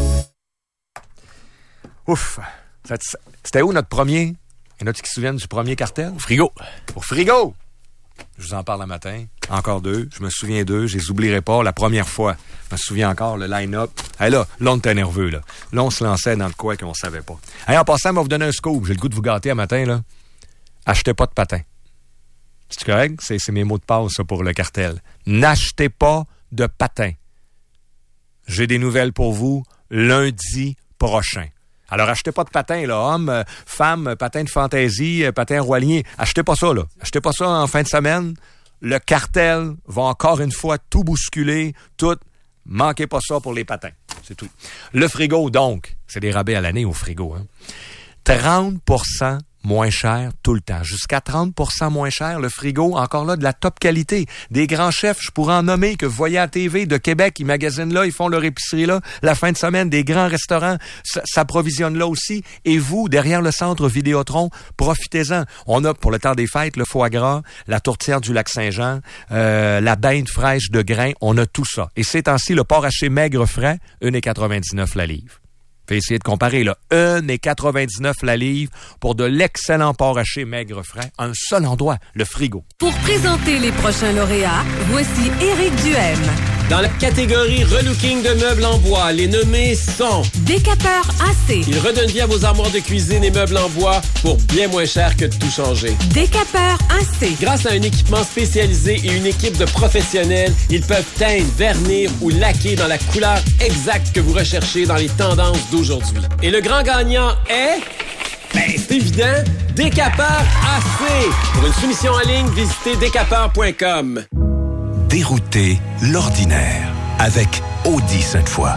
S3: Ouf! C'était où notre premier? Il y en a qui se souviennent du premier cartel?
S1: Au frigo.
S3: Au frigo! Je vous en parle le matin. Encore 2. Je me souviens d'eux. Je les oublierai pas. La première fois, je me souviens encore, le line-up. Hey, là, on était nerveux, là. Là, on se lançait dans le quoi qu'on savait pas. Hey, en passant, on va vous donner un scoop. J'ai le goût de vous gâter un matin, là. Achetez pas de patins. C'est correct? C'est mes mots de passe, ça, pour le cartel. N'achetez pas de patins. J'ai des nouvelles pour vous lundi prochain. Alors, achetez pas de patins, là. Hommes, femmes, patins de fantaisie, patins roiliens. Achetez pas ça, là. Achetez pas ça en fin de semaine. Le cartel va encore une fois tout bousculer, tout. Manquez pas ça pour les patins. C'est tout. Le frigo, donc. C'est des rabais à l'année au frigo, hein. 30% moins cher tout le temps. Jusqu'à 30% moins cher. Le frigo, encore là, de la top qualité. Des grands chefs, je pourrais en nommer, que vous voyez à la TV de Québec, ils magasinent là, ils font leur épicerie là. La fin de semaine, des grands restaurants s'approvisionnent là aussi. Et vous, derrière le centre Vidéotron, profitez-en. On a, pour le temps des fêtes, le foie gras, la tourtière du Lac-Saint-Jean, la dinde fraîche de grains. On a tout ça. Et ces temps-ci, le porc haché maigre frais, 1,99 la livre. Fait essayer de comparer, là. 1,99 la livre pour de l'excellent porc haché maigre frais. Un seul endroit, le frigo.
S4: Pour présenter les prochains lauréats, voici Éric Duhem.
S5: Dans la catégorie relooking de meubles en bois, les nommés sont
S4: Décapeur AC.
S5: Il redonne vie à vos armoires de cuisine et meubles en bois pour bien moins cher que de tout changer.
S4: Décapeur AC.
S5: Grâce à un équipement spécialisé et une équipe de professionnels, ils peuvent teindre, vernir ou laquer dans la couleur exacte que vous recherchez dans les tendances d'aujourd'hui. Et le grand gagnant est... c'est évident, Décapeur AC. Pour une soumission en ligne, visitez décapeur.com.
S8: Dérouter l'ordinaire avec Audi Sainte-Foy.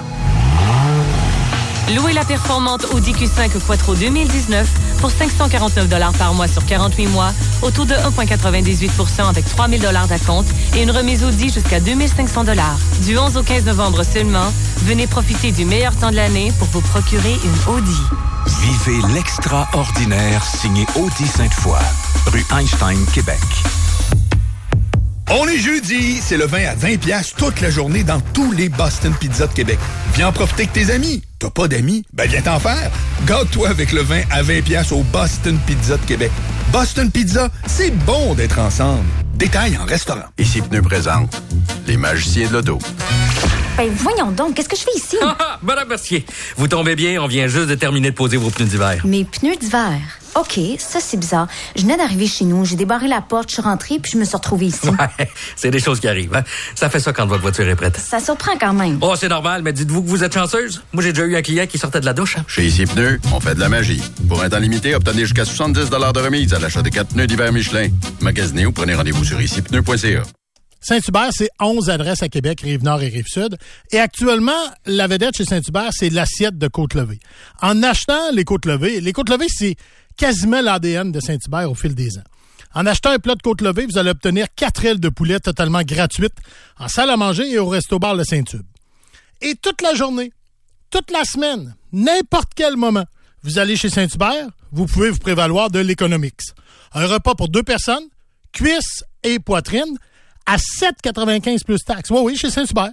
S9: Louez la performante Audi Q5 Quattro 2019 pour 549 $ par mois sur 48 mois, au taux de 1,98 % avec 3 000 $ d'acompte et une remise Audi jusqu'à 2 500 $. Du 11 au 15 novembre seulement, venez profiter du meilleur temps de l'année pour vous procurer une Audi.
S8: Vivez l'extraordinaire signé Audi Sainte-Foy, rue Einstein, Québec.
S18: On est jeudi, c'est le vin à 20$ toute la journée dans tous les Boston Pizza de Québec. Viens en profiter avec tes amis. T'as pas d'amis? Ben viens t'en faire. Gâte-toi avec le vin à 20$ au Boston Pizza de Québec. Boston Pizza, c'est bon d'être ensemble. Détails en restaurant.
S11: Ici Pneu présente les magiciens de l'auto.
S14: Ben voyons donc, qu'est-ce que je fais ici?
S25: Madame Mercier, vous tombez bien, on vient juste de terminer de poser vos pneus d'hiver.
S14: Mes pneus d'hiver? OK, ça c'est bizarre. Je venais d'arriver chez nous, j'ai débarré la porte, je suis rentrée puis je me suis retrouvée ici.
S25: Ouais, c'est des choses qui arrivent. Hein? Ça fait ça quand votre voiture est prête.
S14: Ça surprend quand même.
S25: Oh, c'est normal, mais dites-vous que vous êtes chanceuse. Moi, j'ai déjà eu un client qui sortait de la douche. Hein?
S11: Chez Ici Pneus, on fait de la magie. Pour un temps limité, obtenez jusqu'à 70 $ de remise à l'achat de 4 pneus d'hiver Michelin. Magasinez ou prenez rendez-vous sur icipneu.ca.
S7: Saint-Hubert, c'est 11 adresses à Québec, Rive-Nord et Rive-Sud. Et actuellement, la vedette chez Saint-Hubert, c'est l'assiette de Côte-Levée. En achetant les Côte-Levée, c'est quasiment l'ADN de Saint-Hubert au fil des ans. En achetant un plat de Côte-Levée, vous allez obtenir 4 ailes de poulet totalement gratuites en salle à manger et au resto-bar Le Saint-Tube. Et toute la journée, toute la semaine, n'importe quel moment, vous allez chez Saint-Hubert, vous pouvez vous prévaloir de l'Economix. Un repas pour 2 personnes, cuisses et poitrine, à 7,95 plus taxes. Oui, chez Saint-Hubert.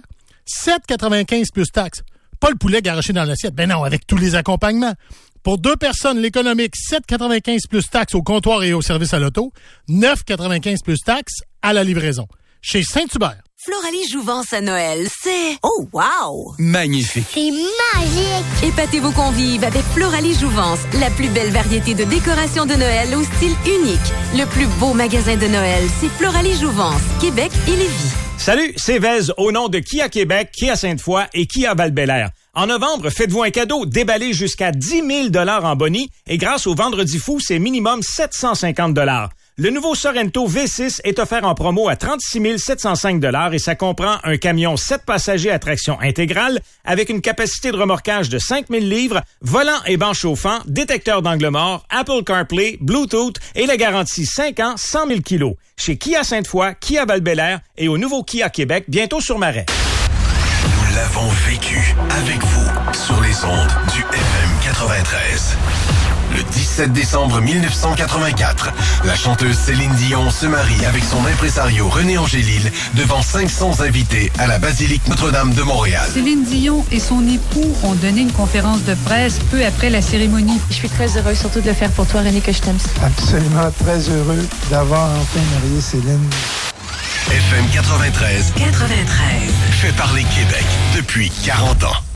S7: 7,95 plus taxes. Pas le poulet garoché dans l'assiette. Ben non, avec tous les accompagnements. Pour 2 personnes, l'économique, 7,95 plus taxes au comptoir et au service à l'auto. 9,95 plus taxes à la livraison. Chez Saint-Hubert.
S4: Floralie Jouvence à Noël, c'est... Oh, wow!
S11: Magnifique!
S4: C'est magique! Épatez vos convives avec Floralie Jouvence, la plus belle variété de décoration de Noël au style unique. Le plus beau magasin de Noël, c'est Floralie Jouvence, Québec et Lévis.
S26: Salut, c'est Vez au nom de Kia Québec, Kia Sainte-Foy et Kia Val-Bélair. En novembre, faites-vous un cadeau, déballez jusqu'à 10 000 $ en boni et grâce au Vendredi fou, c'est minimum 750 $. Le nouveau Sorento V6 est offert en promo à 36 705 $ et ça comprend un camion 7 passagers à traction intégrale avec une capacité de remorquage de 5 000 livres, volant et banc chauffant, détecteur d'angle mort, Apple CarPlay, Bluetooth et la garantie 5 ans, 100 000 kilos. Chez Kia Sainte-Foy, Kia Val-Bélair et au nouveau Kia Québec, bientôt sur Marais.
S8: Nous l'avons vécu avec vous sur les ondes du FM 93. Le 17 décembre 1984, la chanteuse Céline Dion se marie avec son impresario René Angélil devant 500 invités à la basilique Notre-Dame de Montréal.
S27: Céline Dion et son époux ont donné une conférence de presse peu après la cérémonie.
S28: Je suis très heureuse surtout de le faire pour toi, René, que je t'aime.
S29: Absolument très heureux d'avoir enfin marié Céline.
S8: FM 93. Fait parler Québec depuis 40 ans.